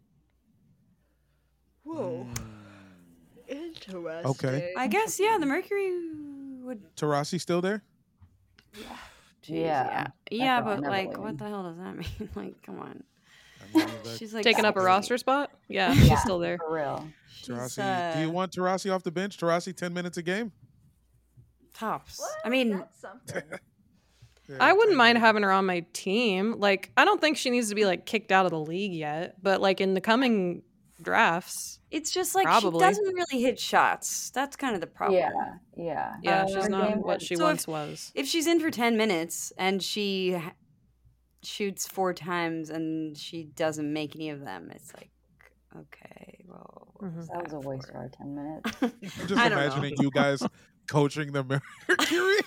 Whoa. Interesting. Okay. I guess yeah, the Mercury would. Tarasi still there? Jeez, Yeah, yeah, yeah, that's but all, never like, leaving. what the hell does that mean? Like, come on. I mean, like, She's like Taking up a sexy. roster spot? Yeah, Yeah. she's still there. For real. She's, Tarasi. Do you uh, want Tarasi off the bench? Tarasi ten minutes a game? tops? I mean, something. Yeah, I wouldn't ten mind minutes. having her on my team. Like, I don't think she needs to be like kicked out of the league yet, but like in the coming drafts, it's just like Probably. she doesn't really hit shots. That's kind of the problem. Yeah, yeah. yeah, Uh, she's her not game what was- she So once if- was. If she's in for ten minutes and she ha- shoots four times and she doesn't make any of them, it's like, okay, well, what Mhm. was That was a that waste for? of our ten minutes. I'm just I don't know. imagining you guys coaching the Mercury.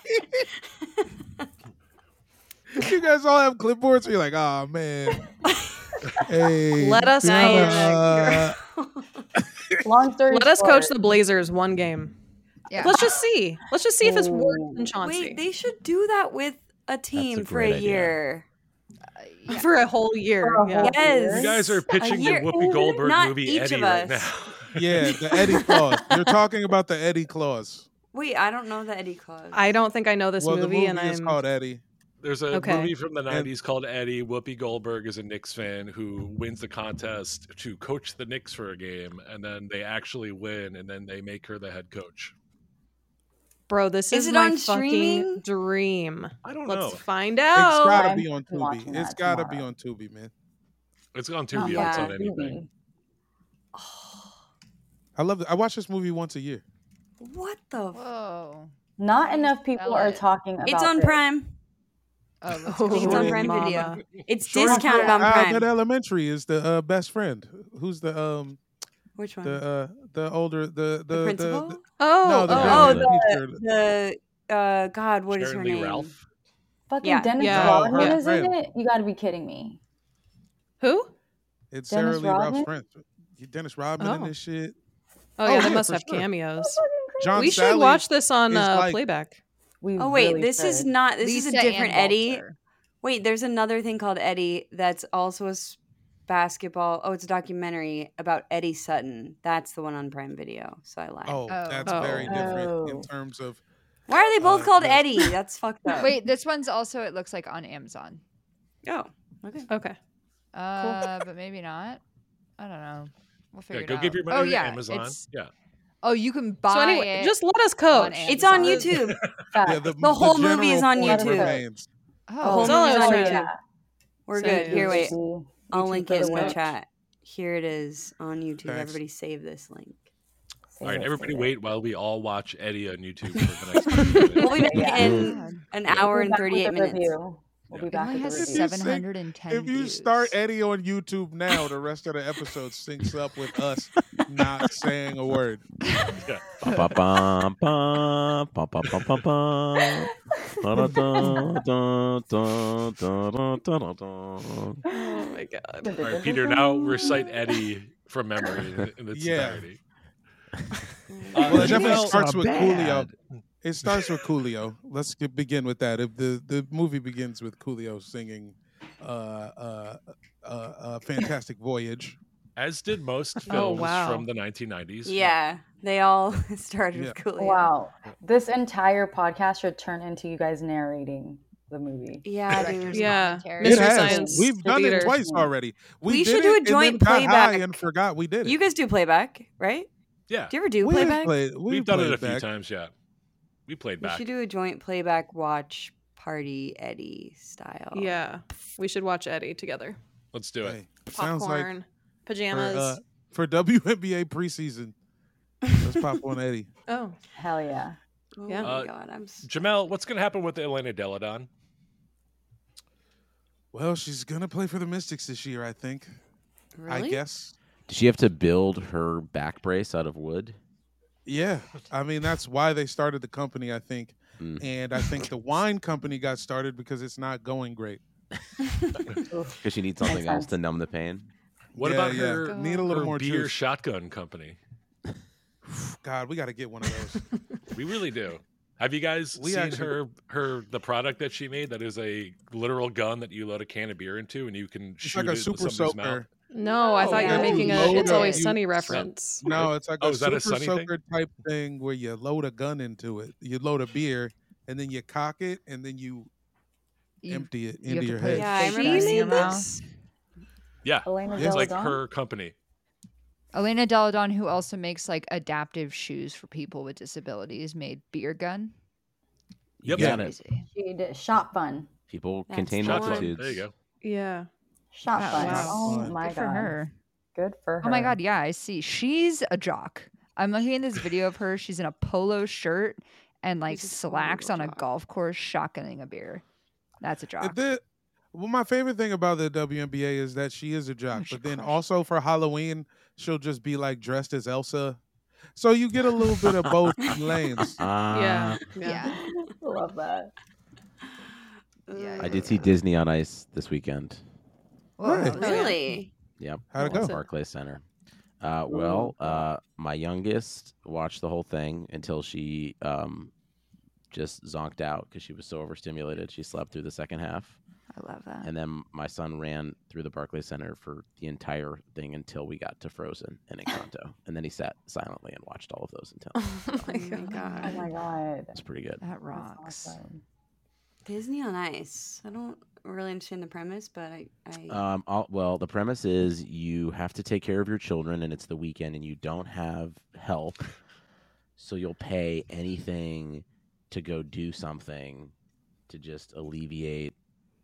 You guys all have clipboards. So you're like, oh man. Hey, Let us do you coach. wanna- Long story Let us short, coach the Blazers one game. Yeah. Let's just see. Let's just see if it's worse Ooh. than Chauncey Wait, they should do that with a team for great a idea. year. Yeah. for a whole year. For a Yeah. whole Yes. You guys are A pitching the year- Whoopi Goldberg Not movie each Eddie of right us. now. Yeah, the Eddie clause. You're talking about the Eddie clause. Wait, I don't know the Eddie Claus. I don't think I know this well, movie, the movie and is I'm called Eddie. There's a Okay. movie from the nineties called Eddie. Whoopi Goldberg is a Knicks fan who wins the contest to coach the Knicks for a game, and then they actually win, and then they make her the head coach. bro. This Is is, it my on fucking streaming? dream. I don't Let's know. find It's out. gotta I'm be on watching Tubi. that It's gotta be tomorrow. on Tubi, man. It's on Not Tubi. It's yeah. on anything. I love it. I watch this movie once a year. What the? F- Whoa. Not enough people Sell are it. talking about it's on this. Prime. Oh, let's Oh, go. It's on Shorty- Prime mama. Video. It's Shorty discounted on from Prime. Abbott Elementary is the uh, best friend. Who's the um Which one? the uh the older the the the principal? the, Oh, no the oh, oh, the- teacher. the uh, God, what is Sharon her Lee name? Ralph. Fucking Yeah. Dennis Yeah. Rodman Oh, her is in friend. it? You gotta be kidding me. who? It's Dennis Sarah Lee Ralph's Rodman? friend. Dennis Rodman Oh. in this shit. Oh, Oh, yeah, they yeah, must for have sure. cameos. John We should Sally watch this on is uh, like- playback. We Oh wait, really this is should. not. This is Lisa a different Ann Eddie. Walter. Wait, there's another thing called Eddie that's also a s- basketball. Oh, it's a documentary about Eddie Sutton. That's the one on Prime Video. So I lied. Oh, Oh. that's Oh. very different in Oh. terms of Why are they both Uh, called yes. Eddie? That's fucked up. Wait, this one's also, it looks like on Amazon. Oh, okay. Okay. Uh, but maybe not. I don't know. We'll figure Yeah, it go out. give your money oh, to yeah, Amazon. it's- Yeah. Oh, you can buy So anyway, it. just let us coach. It's on Amazon. YouTube. Facts. yeah, the, The whole general movie is on point YouTube. remains. The Oh, whole That's all I movie's was on trying to- YouTube. We're Say good. it Here, wait. YouTube I'll for link the it in the win. chat. Here it is on YouTube. Thanks. Everybody save this link. Save All right, it, everybody save it. wait while we all watch Eddie on YouTube for the next few minutes. We'll be back Yeah. in an hour We're and back with thirty-eight a minutes. review. We'll Yeah. be back It only with the has review. If you seven hundred ten If you views. start Eddie on YouTube now, the rest of the episode syncs up with us not saying a word. Yeah. Ba-ba-bum, bum, ba-ba-bum-bum-bum. Da-da-dun-dun-dun-dun-dun-dun-dun. Oh my god. All right, Peter, now recite Eddie from memory in, in its Yeah. entirety. Well, it definitely Jamel, starts so with Coolio. bad. It starts with Coolio. Let's get, begin with that. If the, the movie begins with Coolio singing uh, uh, uh, uh, "Fantastic Voyage." As did most Oh, films wow. from the nineteen nineties. Yeah, they all started Yeah. with Coolio. Wow. This entire podcast should turn into you guys narrating the movie. Yeah, Director's dude. Yeah. commentary. It Mystery has. Science We've done it Theater. twice already. We, We did should do a it and then joint got high playback. and forgot we did it. You guys do playback, right? Yeah. Do you ever do we playback? Played, we We've done it played a few back. times, yeah. We played We back. should do a joint playback watch party Eddie style. Yeah. We should watch Eddie together. Let's do it. Hey, sounds like Popcorn, for, pajamas. uh, for W N B A preseason. Let's pop on Eddie. oh. Hell yeah. Oh Yeah. my Uh, god, I'm s- Jamel, what's going to happen with Elena Deladon? Well, she's gonna play for the Mystics this year, I think. I really? guess. Did she have to build her back brace out of wood? Yeah, I mean that's why they started the company, I think, Mm. and I think the wine company got started because it's not going great. Because she needs something Makes else sense. to numb the pain. What Yeah, about yeah. her, Need a little her more beer juice. shotgun company? God, we got to get one of those. We really do. Have you guys We seen actually- her her the product that she made that is a literal gun that you load a can of beer into and you can It's shoot like a it super with somebody's soaker. mouth? No, I Oh, thought you were yeah. making a Load It's up, Always you- Sunny reference. No, it's like Oh, a is that super a Sunny thing? soaker type thing where you load a gun into it. You load a beer and then you cock it and then you, You- empty it you have into to your put head. Yeah, I fake remember gun in seeing your mouth. this. Yeah, Elena Yeah. it's like Deladon? her company. Elena Deladon, who also makes like adaptive shoes for people with disabilities, made Beer Gun. You Yep. got it. Crazy. She did Shot Fun. People That's contain the one. multitudes. There you go. Yeah. Shot Wow. Fun. Wow. Oh Fun. my Good god. for her. Good for her. Oh my god, yeah, I see. She's a jock. I'm looking at this video of her. She's in a polo shirt and like She's a slacks total on a jock. golf course shotgunning a beer. That's a jock. The, well, my favorite thing about the W N B A is that she is a jock, Oh, she but then crushed also for Halloween, she'll just be like dressed as Elsa. So you get a little bit of both lanes. Yeah. Uh, Yeah. I love that. Yeah, I did see Disney on Ice this weekend. Whoa, Nice. that was good. Really? Yep. How'd it at go? Barclays Center. Uh, well, uh, my youngest watched the whole thing until she um, just zonked out because she was so overstimulated. She slept through the second half. I love that. And then my son ran through the Barclays Center for the entire thing until we got to Frozen and Encanto. And then he sat silently and watched all of those until Oh my Oh my god. god. Oh my god. it's pretty good. That That's rocks. awesome. Disney on Ice. I don't really understand the premise, but I. I Um, all, well, the premise is you have to take care of your children, and it's the weekend, and you don't have help, so you'll pay anything to go do something to just alleviate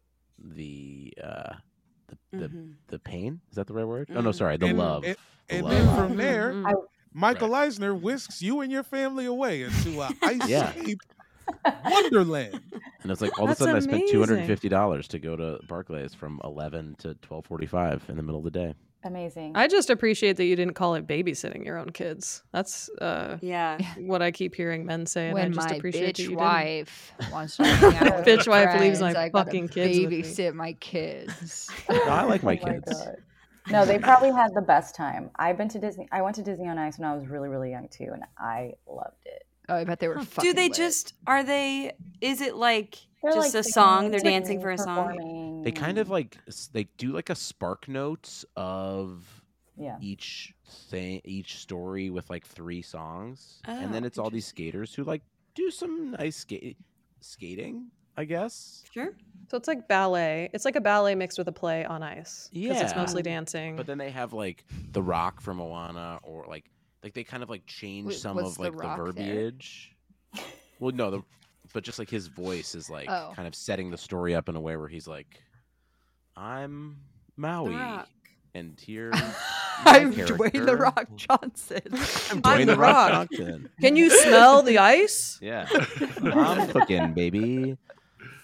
the uh, the the, Mhm. the pain. Is that the right word? Oh no, Mm. sorry, the And- love. and- The And love. then from there, Mhm. I- Michael Eisner whisks you and your family away into a ice Yeah. cape wonderland. And it's like all of a That's sudden I spent two hundred and amazing. fifty dollars to go to Barclays from eleven to twelve forty five in the middle of the day. Amazing. I just appreciate that you didn't call it babysitting your own kids. That's uh, yeah. what I keep hearing men say, and I When just my appreciate that bitch you didn't. wife wants to hang out with Bitch her wife leaves friends, my I gotta fucking kids with me. babysit my kids. No, I like my Oh my kids. God. No, they probably had the best time. I've been to Disney. I went to Disney on Ice when I was really, really young too, and I loved it. Oh, I bet they were fucking Do they lit. just are they? Is it like They're just like a song? singing, They're dancing singing, for a song. performing. They kind of like s- they do like a spark notes of Yeah. each thing, each story with like three songs, Oh, and then it's all these skaters who like do some nice skate skating, I guess. Sure. So it's like ballet. It's like a ballet mixed with a play on ice. Because it's Yeah. mostly dancing. But then they have like the Rock from Moana, or like like they kind of like change Wait, some what's of The like the, Rock there? verbiage. Well, no, the but just like his voice is like Oh. kind of setting the story up in a way where he's like, "I'm Maui, Rock. and here I'm my Dwayne the character- Rock Johnson. I'm I'm Dwayne The the Rock Rock. Johnson." Can you smell the ice? Yeah, I'm cooking, baby.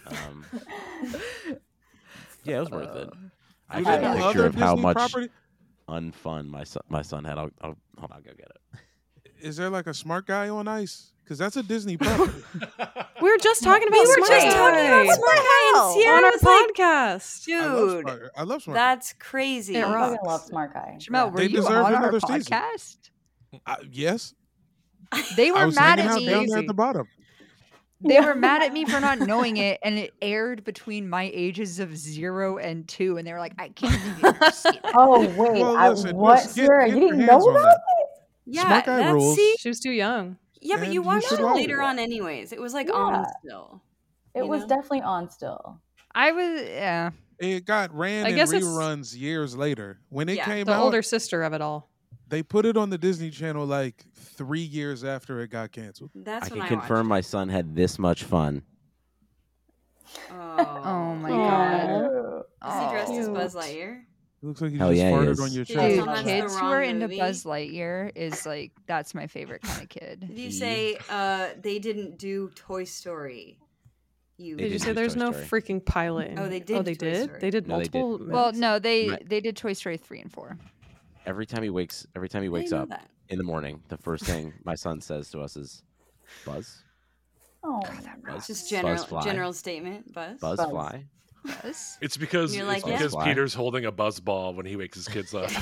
Um, yeah, it was worth it. I Was got there a no picture other of how Disney much property? unfun my son my son had. I'll, I'll hold on, I'll go get it. Is there like a smart guy on ice? Because that's a Disney property. We were just talking about We were Smart just Guy talking about Smart Guy, and Sierra on our was like, podcast. I love dude, smart. I love smart. that's crazy. It I rocks. fucking love Smart Guy. Jamel, were They you deserve on our another season. podcast? I, yes, They I were was mad hanging at out down there me. at the bottom. They were mad at me for not knowing it, and it aired between my ages of zero and two, and they were like, "I can't believe you've seen it." Oh wait, Well, I, listen, what, listen, get- Sierra? get You your didn't hands know on about that. it? Yeah, Smart Guy that's rules. see. She was too young. Yeah, but And you you watched should it watch later it. on, anyways. It was like on Yeah. still. It you was know? definitely on still. I was, yeah. It got ran I in guess it's- reruns years later. When it Yeah. came The out, older sister of it all. they put it on the Disney Channel like three years after it got canceled. That's I when can I confirm my son had this much fun. watched. Oh, Oh my Aw. god. Is he dressed as Oh. Buzz Lightyear? It looks like he Hell just yeah, he farted is. on your Dude, chest. Dude, that's the kids who wrong are into movie. Buzz Lightyear is like that's my favorite kind of kid. Did you He- say uh, they didn't do Toy Story? You They Did you did say do there's Toy no Story. freaking pilot? in Oh, it? they Oh, did they Toy did. Story. They did No, they did. multiple. Well, movies? no, they Right. they did Toy Story three and four. Every time he wakes, every time he I wakes didn't know up that. in the morning, the first thing my son says to us is, "Buzz, Oh, Buzz, Just general Buzz fly, general statement, Buzz. Buzz, Buzz. fly." Yes. It's because You're it's like, yeah. because Fly. Peter's holding a buzz ball when he wakes his kids up.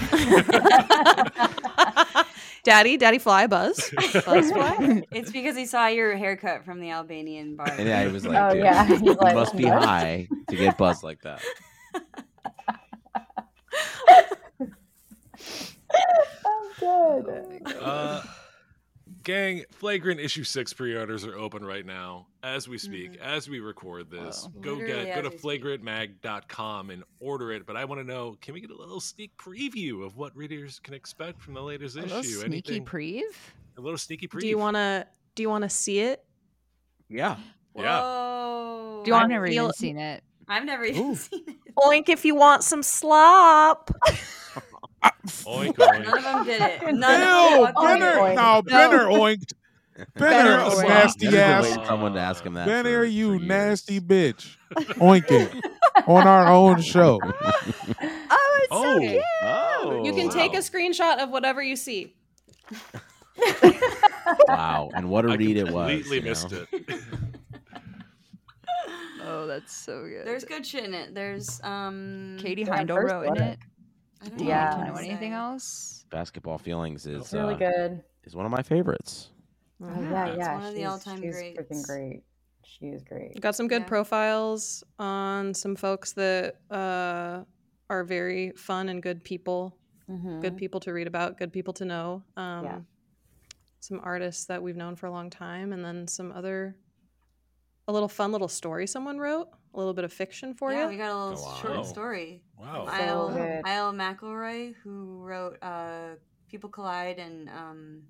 Daddy, Daddy Fly, Buzz, Buzz Fly. It's because he saw your haircut from the Albanian bar. And yeah, he was like, Oh, "Dude, yeah. He's you like, must be "What?" high to get buzzed like that." I'm dead. Uh, gang, Flagrant issue six pre-orders are open right now as we speak, as we record this. Wow. Go Literally get go as to we speak. flagrant mag dot com and order it. But I want to know, can we get a little sneak preview of what readers can expect from the latest A issue? little sneaky Anything? preve. a little sneaky preview. Do you want to? Do you want to see it? Yeah. Yeah. Whoa. Do you I I've never feel- even seen it. I've never even Ooh. seen it. Oink if you want some slop. Oink, None oink. of them did it. None Ew, of them fucking Benner, did it. no, Benner oinked. Benner, Benner oinked. nasty Never been ass. waiting for someone to ask him that. Benner, for- you for nasty years. bitch. Oinking on our own show. Oh, it's Oh. so cute. Oh, You can take a wow. screenshot of whatever you see. Wow, and what a I read it was. completely you missed know? it. Oh, that's so good. There's good shit in it. There's um Katie Yeah, Heindel first wrote in one. it. I don't Do know you Yeah. what need to to know say. anything else? Basketball Feelings is It's really uh, good. is one of my favorites. Oh, Yeah, yeah, it's yeah. one of the she's- all-time she's greats. freaking great. She is great. Got some good Yeah. profiles on some folks that uh, are very fun and good people. Mhm. Good people to read about. Good people to know. Um, Yeah. Some artists that we've known for a long time, and then some other, a little fun little story someone wrote. A little bit of fiction for Yeah, you. we got a little Oh, short wow. story. Wow. So Isle, good. Isle McElroy, who wrote uh, People Collide and um,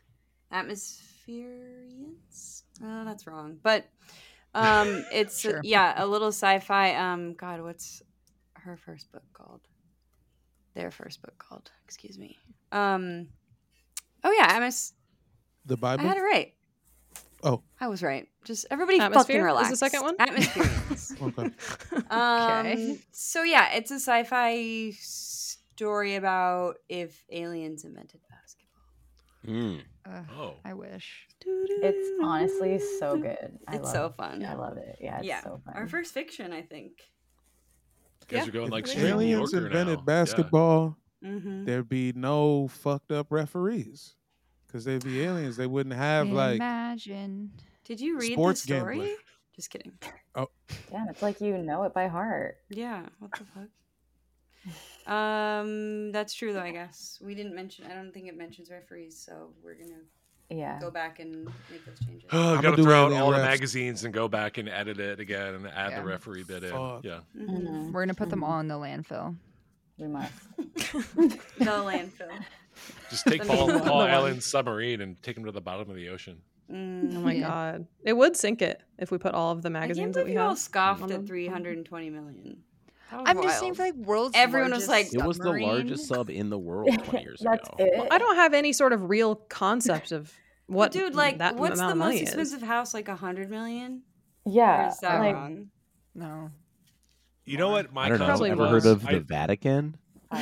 Atmospherians. Oh, that's wrong. But um, it's, Sure. yeah, a little sci-fi. Um, God, what's her first book called? Their first book called. Excuse me. Um, oh, yeah, Atmos. The I Bible? had it right. Oh. I was right. Just everybody Atmosphere fucking is the relax. second one? Atmospherians. Okay. Um, Okay. So yeah, it's a sci-fi story about if aliens invented basketball. Mm. Ugh, Oh. I wish. It's honestly so good. I It's love so it. fun. I love it. Yeah, it's yeah, so fun. our first fiction, I think. You guys Yeah. are going like If straight New aliens Yorker invented now. basketball, Mm-hmm. there'd be no fucked up referees. Because they'd be aliens. They wouldn't have like Imagine. Did you read sports the story? gambler. Just kidding. Damn, it's like you know it by heart. Yeah. What the fuck? Um, that's true though. I guess we didn't mention. I don't think it mentions referees, so we're gonna Yeah. go back and make those changes. Oh, I'ma gotta do throw out alien all the refs. magazines and go back and edit it again and add Yeah. the referee bit in. Fuck. Yeah. Mhm. Mhm. We're gonna put them Mhm. all in the landfill. We must. The landfill. Just take The Paul, main one. Paul The one. Allen's submarine and take him to the bottom of the ocean. Mm. Oh my Yeah. god, it would sink it if we put all of the I can't magazines that believe we you all have. scoffed on at them. three hundred twenty million. That was I'm just saying wild. for like world's Everyone was largest It was the submarine. largest sub in the world twenty years That's ago. it. Well, I don't have any sort of real concept of what dude, like, that what's amount the of most money is. expensive house? Like a hundred million? Or Yeah. is that Like wrong? No. You know what? My I don't know. concept Ever was, heard of I, the Vatican?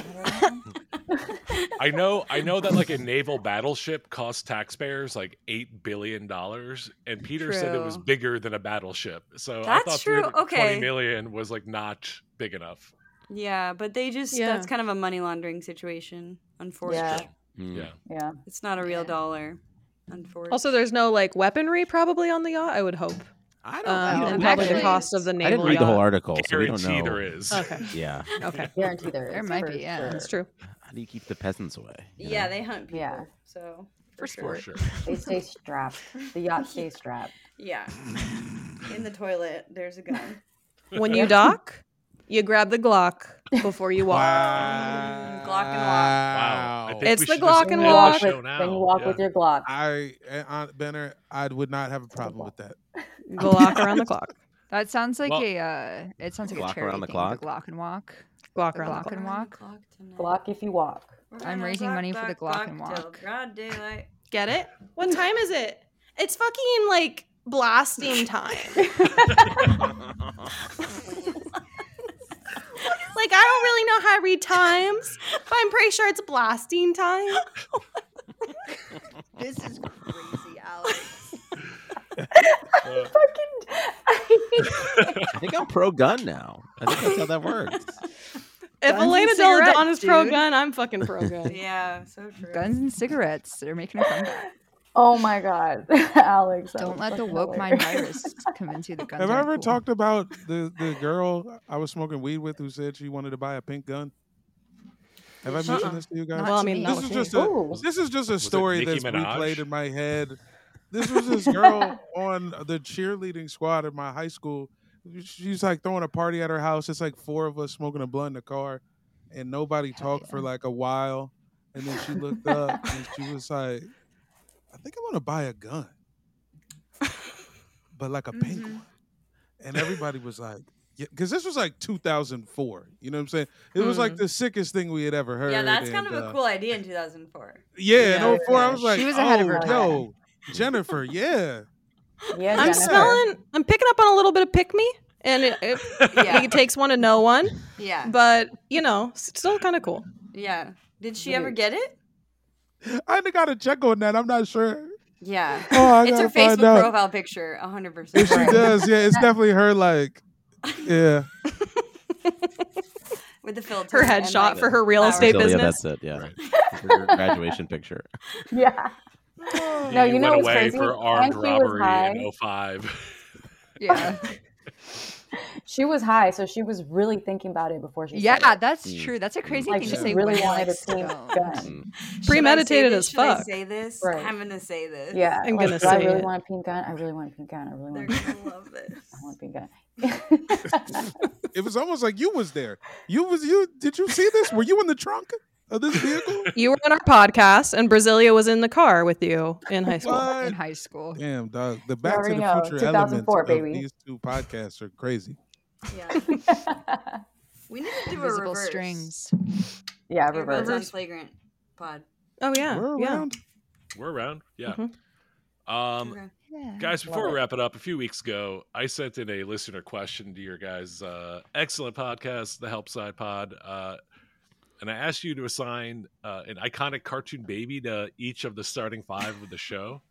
I know, I know that like a naval battleship costs taxpayers like eight billion dollars, and Peter said it was True. bigger than a battleship. So I That's thought true. three hundred twenty Okay. million was like not big enough. Yeah, but they just Yeah. that's kind of a money laundering situation, unfortunately. Mm. Yeah. Yeah. It's not a real Yeah. dollar, unfortunately. Also, there's no like weaponry probably on the yacht. I would hope. I don't Um, know. and probably the Actually, cost of the I naval didn't read the whole yacht. article, so we don't Guarantee know. there is. Okay. Yeah. Okay. Guarantee there is. There might for be, yeah. sure. That's true. How do you keep the peasants away? you yeah, know? they hunt people. Yeah. So For For sport. sure. They stay strapped. The yacht stays strapped. yeah. In the toilet, there's a gun. When you dock, you grab the Glock before you walk. Wow. Glock and Wow. I think It's we the should Glock just and end the walk. show With- now. then you walk Yeah. with your Glock. I, uh, Aunt Benner, I would not have a problem with that. Glock around the clock. That sounds like Well- a. Uh, it sounds like Glock a charity around the thing. clock? The Glock and walk. Glock The around Glock the clock. and walk. Glock if you walk. We're I'm gonna raising Glock, money for the Glock and till walk. broad daylight. Get it? What time is it? It's fucking like blasting time. Like, I don't really know how to read times, but I'm pretty sure it's blasting time. This is crazy, Alex. I think I'm pro gun now. I think that's how that works. If Guns and Elena cigarettes, Deladon is pro dude. gun, I'm fucking pro gun. Yeah, so true. Guns and cigarettes. They're making a comeback. Oh my God, Alex. that Don't was let the fucking woke mind hilarious. virus convince you the guns Have I aren't ever cool. talked about the, the girl I was smoking weed with who said she wanted to buy a pink gun? Have I mentioned Uh-uh. this to you guys? Not Well, I to mean, me. not This is with just me. a Ooh. this is just a it story Nicki that's Minaj? replayed in my head. This was this girl on the cheerleading squad at my high school. She's like throwing a party at her house. It's like four of us smoking a blunt in the car, and nobody Hell talked yeah. for like a while. And then she looked up and she was like, "I think I'm gonna buy a gun, but like a pink Mhm. one." And everybody was like, "Yeah," because this was like two thousand four. You know what I'm saying? It was like Mm. the sickest thing we had ever heard. Yeah, that's kind and, of a uh, cool idea in two thousand four. Yeah, in Yeah. oh four, I was like, She was ahead of "Oh, her time." yo, Jennifer, yeah." Yeah, I'm Jennifer. smelling, I'm picking up on a little bit of pick me, and it, it, Yeah. it takes one to know one, Yeah. but, you know, s- still kind of cool. Yeah. Did she ever get it? I got to check on that. I'm not sure. Yeah. Oh, I It's her gotta find Facebook out. profile picture, one hundred percent. If she does, yeah, it's definitely her. Like, yeah, With the filter. Her and, headshot like, for her real flowers. estate So, yeah, business. that's it. Yeah, her graduation picture. Yeah. No, you know went what's away crazy? for armed And she was robbery high. in oh five. Yeah. She was high, so she was really thinking about it before she said Yeah, it. that's Mm. true. That's a crazy Like thing she to say. really when you're, wanted a like, pink stoned. gun. Mm. Should I Premeditated say as this? Should I fuck. say this? Right. I'm gonna say this. Yeah, I'm like, gonna do I say really it. want a pink gun? I really want a pink gun. I really They're want. A pink gonna love this. I want a pink gun. it was almost like you was there. You was you. Did you see this? Were you in the trunk of this vehicle? You were on our podcast, and Brasilia was in the car with you in high school. What? In high school. Damn, dog. The Back to already the know. Future two thousand elements four, of baby. these two podcasts are crazy. Yeah. We need to do a Invisible reverse. strings. Yeah, Everyone's on reverse. flagrant pod. Oh yeah, We're yeah. around. We're around. Yeah. Mhm. Um, Okay. Yeah. Guys, before Love we it. wrap it up, a few weeks ago, I sent in a listener question to your guys' uh, excellent podcast, the Help Side Pod, uh, and I asked you to assign uh, an iconic cartoon baby to each of the starting five of the show.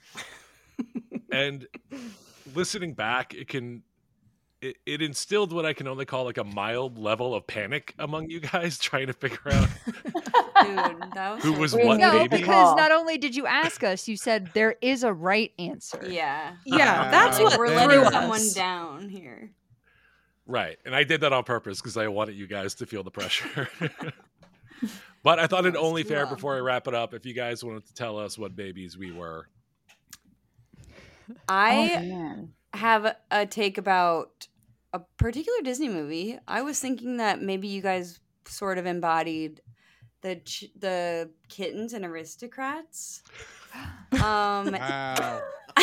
And listening back, it can it, it instilled what I can only call like a mild level of panic among you guys trying to figure out Dude, that was who so was crazy. what No, baby. because Call. not only did you ask us, you said there is a right answer. Yeah. Yeah, that's Wow. what We're There threw letting it someone us. down here. Right. And I did that on purpose because I wanted you guys to feel the pressure. But I thought it Yes, only you fair will. before I wrap it up if you guys wanted to tell us what babies we were. Oh, I man. have a take about a particular Disney movie. I was thinking that maybe you guys sort of embodied the ch- the kittens and aristocrats. Um, Wow.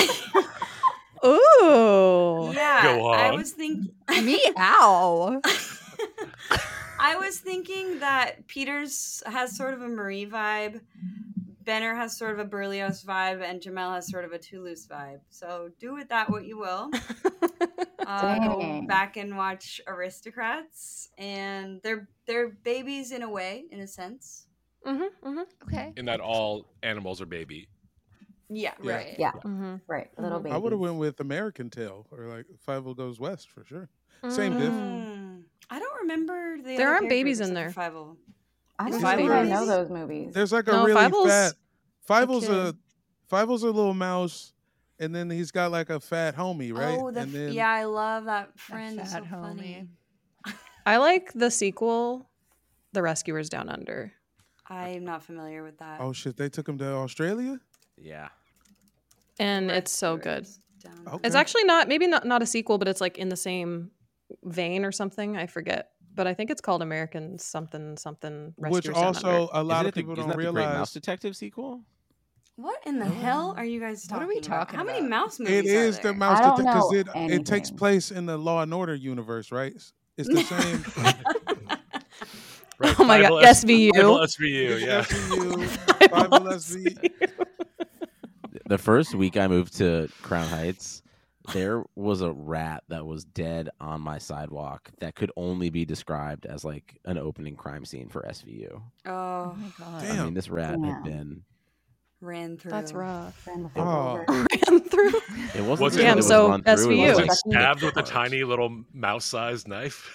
Ooh. yeah, Go I on. was thinking. Meow. I was thinking that Peters has sort of a Marie vibe, Benner has sort of a Berlioz vibe, and Jamel has sort of a Toulouse vibe. So do with that what you will. Um, uh, go Dang. back and watch Aristocrats, and they're they're babies in a way, in a sense. Mm-hmm, mm-hmm. Okay. In that all animals are baby. Yeah, Yeah. right. Yeah, Mm-hmm. right. Little Mhm. baby. I would have went with American Tail or like Five Goes West for sure. Same diff. Mm. I don't remember the. There other aren't babies characters in except there. for Fievel. I don't Is think Fievel I a know baby? those movies. There's like a No, really Fievel's fat. Fievel's kid. a Fievel's a little mouse, and then he's got like a fat homie, right? Oh, the and f- then yeah, I love that friend. It's fat so funny. I like the sequel, The Rescuers Down Under. I'm not familiar with that. oh shit, they took him to Australia. Yeah. And it's so good. Down. Okay. It's actually not maybe not, not a sequel, but it's like in the same vein or something. I forget. But I think it's called American something something Which Rescuers Down also Under. a lot Isn't of it the, people isn't don't that the Great Mouse realize. Detective sequel? What in the hell are you guys What talking are we about? talking How many about? mouse movies It are is the there? mouse I don't because know it it takes anything. place in the Law and Order universe, right? It's- It's the same. Right, Oh my God, Fievel S V U. Fievel S V U, It's yeah. S V U, Fievel S V U. The first week I moved to Crown Heights, there was a rat that was dead on my sidewalk that could only be described as like an opening crime scene for S V U. Oh, my God. I Damn. mean, this rat Damn. had been. ran through. That's rough. Ran the fuck Oh. over. Ran through. It wasn't Was just it- that Damn, it was so run through, S V U. It was Was like it stabbed with a carved. tiny little mouse-sized knife?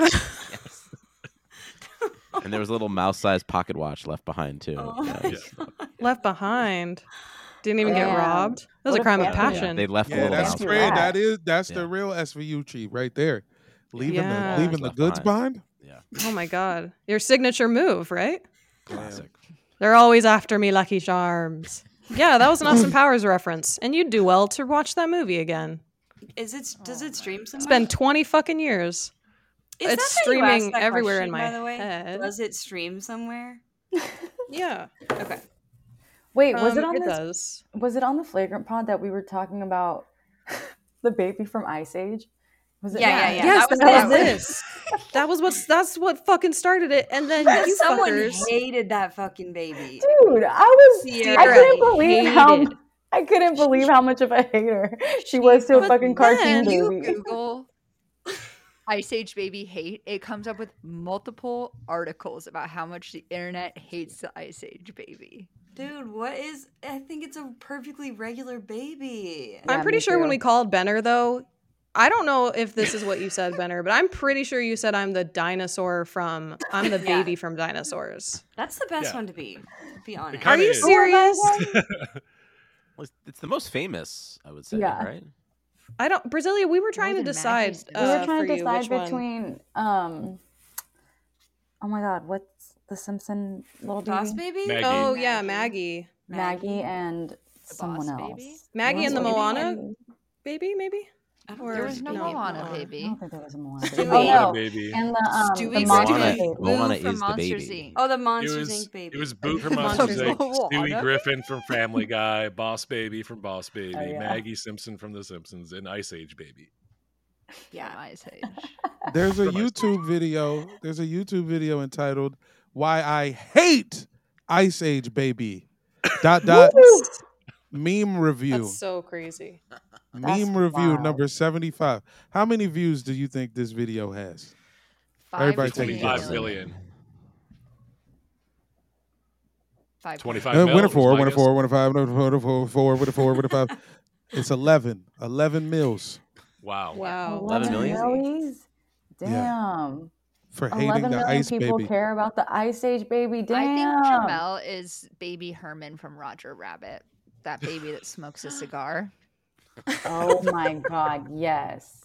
And there was a little mouse-sized pocket watch left behind too. Oh. That was- Left behind. Didn't even get Damn. robbed. That was What a a crime of family. passion. They left a Yeah, little that's mouse. fancy great. rat. That is that's Yeah. the real S V U cheat right there. Leaving Yeah. the leaving the Left goods behind. behind. Yeah, Oh my God. Your signature move, right? classic. They're always after me, Lucky Charms. Yeah, that was an Austin Powers reference. And you'd do well to watch that movie again. Is it? Does it stream somewhere? It's been twenty fucking years. Is it's that how you asked streaming that everywhere question, in my by the way? head. Does it stream somewhere? Yeah. Okay. Wait, was it Um, on it this? does. Was it on the Flagrant Pod that we were talking about the baby from Ice Age? Was it? Yeah, yeah, yeah. Yes, that was, that that was this. That was what's that's what fucking started it. And then you Someone fuckers. hated that fucking baby. Dude, I was. Sierra I couldn't believe hated. how. I couldn't believe how much of a hater she was to a But fucking cartoon then you baby. Google Ice Age baby hate, it comes up with multiple articles about how much the internet hates the Ice Age baby. Dude, what is? I think it's a perfectly regular baby. Yeah, I'm pretty me sure when too. we called Benner though, I don't know if this is what you said, Benner, but I'm pretty sure you said I'm the dinosaur from I'm the Yeah. baby from Dinosaurs. That's the best Yeah. one to be. To be honest. Are kinda you is. serious? Well, it's, it's the most famous, I would say, Yeah. right? I don't Brasilia, we were trying to than decide Maggie's We were uh, trying for to you decide which one. between. um Oh my God, what's the Simpson little Boss baby? baby? Maggie. Oh yeah, Maggie. Maggie and The someone Boss else. Baby? Maggie and the What was it? Moana baby, maybe? I don't Or- There was no no, Moana no. I baby. don't think there was a Moana. Stewie. baby. Moana Oh no, baby. and the um Stewie the monster Moana- baby. Moana Boo from is the Monsters, baby. Incorporated. Oh, the It Monsters was, Incorporated baby. it was Boo from Monsters Monsters Incorporated. Incorporated, Stewie Moana? Griffin from Family Guy, Boss Baby from Boss Baby, Oh, yeah. Maggie Simpson from The Simpsons, and Ice Age Baby. Yeah. From Ice Age. There's a From Ice Age. YouTube video. There's a YouTube video entitled "Why I Hate Ice Age Baby." Dot dot meme review. That's so crazy. Meme That's review wild. number seventy-five. How many views do you think this video has? Everybody Five take a twenty-five guess. billion. Five twenty-five Uh, mil winner was four, my winner guess. four, winner five, winner four, winner four, four, winner four, winner five. It's eleven. eleven mils Wow. Wow. eleven million? millies? Yeah. Damn. for hating eleven the million Ice people Baby. care about the Ice Age baby. Damn. I think Jamel is baby Herman from Roger Rabbit. That baby that smokes a cigar. Oh my God, yes.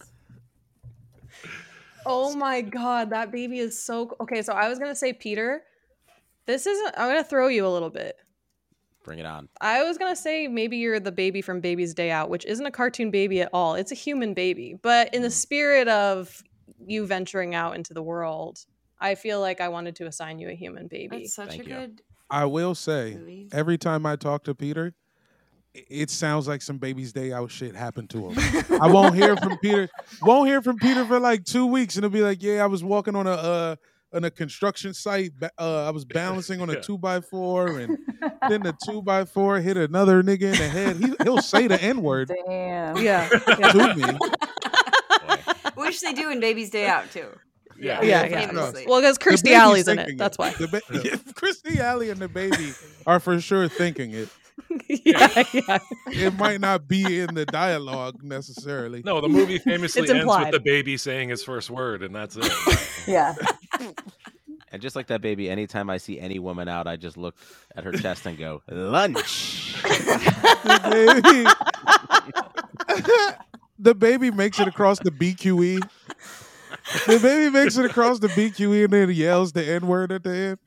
Oh my God, that baby is so okay. So I was gonna say Peter. This isn't. I'm gonna throw you a little bit. Bring it on. I was gonna say maybe you're the baby from Baby's Day Out, which isn't a cartoon baby at all. It's a human baby. But in the spirit of you venturing out into the world, I feel like I wanted to assign you a human baby. That's such Thank a you. good I will say, movie. every time I talk to Peter, i- it sounds like some baby's day out shit happened to him. I won't hear from Peter. Won't hear from Peter for like two weeks, and it'll be like, "Yeah, I was walking on a uh, on a construction site. ba- Uh, I was balancing on a Yeah. two by four, and then the two by four hit another nigga in the head. He, he'll say the n word Damn. Yeah. to me. Boy. Which they do in Baby's Day Out too. Yeah, Yeah, for yeah. sure. Well, because The Kirstie baby's Alley's in it. thinking That's why. The ba- Kirstie Alley and the baby are for sure thinking it. yeah, yeah. It might not be in the dialogue necessarily. No, the movie famously It's ends with implied. the baby saying his first word, and that's it. Yeah. And just like that baby, anytime I see any woman out, I just look at her chest and go, lunch. The baby, the baby makes it across the B Q E. The baby makes it across the B Q E and then yells the N word at the end.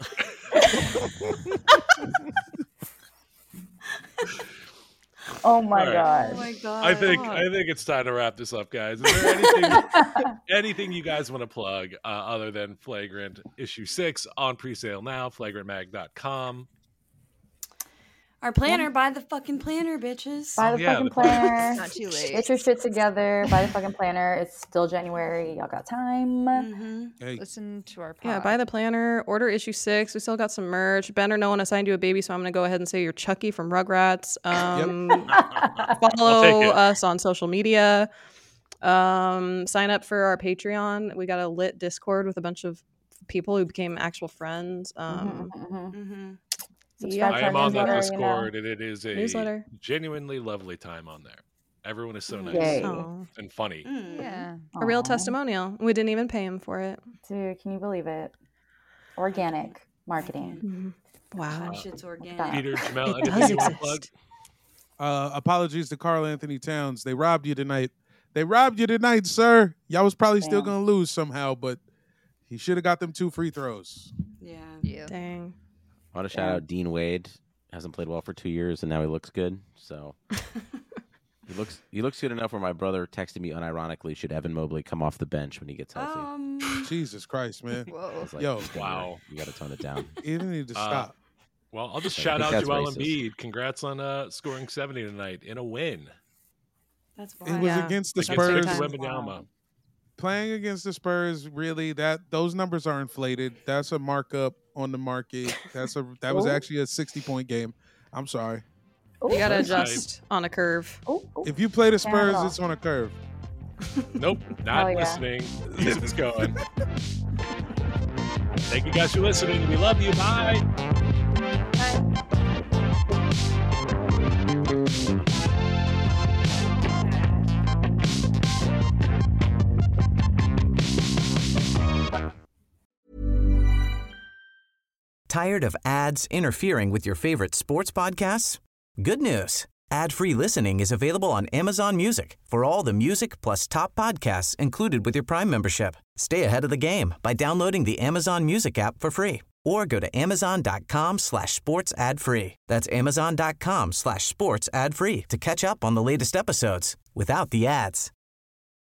Oh my All right. gosh. Oh my god. I think I think it's time to wrap this up, guys. Is there anything anything you guys want to plug uh, other than Flagrant issue six on pre-sale now? flagrant mag dot com. Our planner, buy the fucking planner, bitches. Buy the yeah, fucking the- planner. Not too late. Get your shit together. Buy the fucking planner. It's still January. Y'all got time. Mm-hmm. Hey, Listen to our pod. Yeah, buy the planner, order issue six. We still got some merch. Ben or no one assigned you a baby, so I'm going to go ahead and say you're Chucky from Rugrats. Um, follow it. us on social media. Um, sign up for our Patreon. We got a lit Discord with a bunch of people who became actual friends. Um, Mhm, mhm. Mm-hmm. Subscribe I to am our on the newsletter, you know. Discord, and it is a Newsletter. genuinely lovely time on there. Everyone is so nice Yay. Aw. and funny. Yeah. A real Aw. testimonial. We didn't even pay him for it. Dude, can you believe it? Organic marketing. Wow. That shit's organic. Stop. Peter, Jamel, It anything does you want to plug? exist. uh, apologies to Carl Anthony Towns. They robbed you tonight. They robbed you tonight, sir. Y'all was probably still Damn. gonna lose somehow, but he should have got them two free throws. Yeah. Yeah. Dang. I want to shout Yeah. out Dean Wade. Hasn't played well for two years, and now he looks good. So he looks he looks good enough where my brother texted me unironically, should Evan Mobley come off the bench when he gets healthy? Um, Jesus Christ, man. I Whoa. was like, Yo. Wow. You got to tone it down. You need to Uh, stop. Well, I'll just I shout think out that's Joel racist. Embiid. Congrats on uh, scoring seventy tonight in a win. that's It wild. was Yeah. against the Against Spurs. time. Wembanyama. Playing against the Spurs, really, that those numbers are inflated. That's a markup on the market. That's a that was Ooh. actually a sixty point game. I'm sorry. Ooh, You got to ooh, adjust on a curve. ooh, ooh. If you play the Can't have it Spurs, all. it's on a curve. Nope, Hell not yeah. listening. This is going. Thank you guys for listening. We love you. Bye. Tired of ads interfering with your favorite sports podcasts? Good news. Ad-free listening is available on Amazon Music for all the music plus top podcasts included with your Prime membership. Stay ahead of the game by downloading the Amazon Music app for free or go to amazon.com slash sports ad free. That's amazon.com slash sports ad free to catch up on the latest episodes without the ads.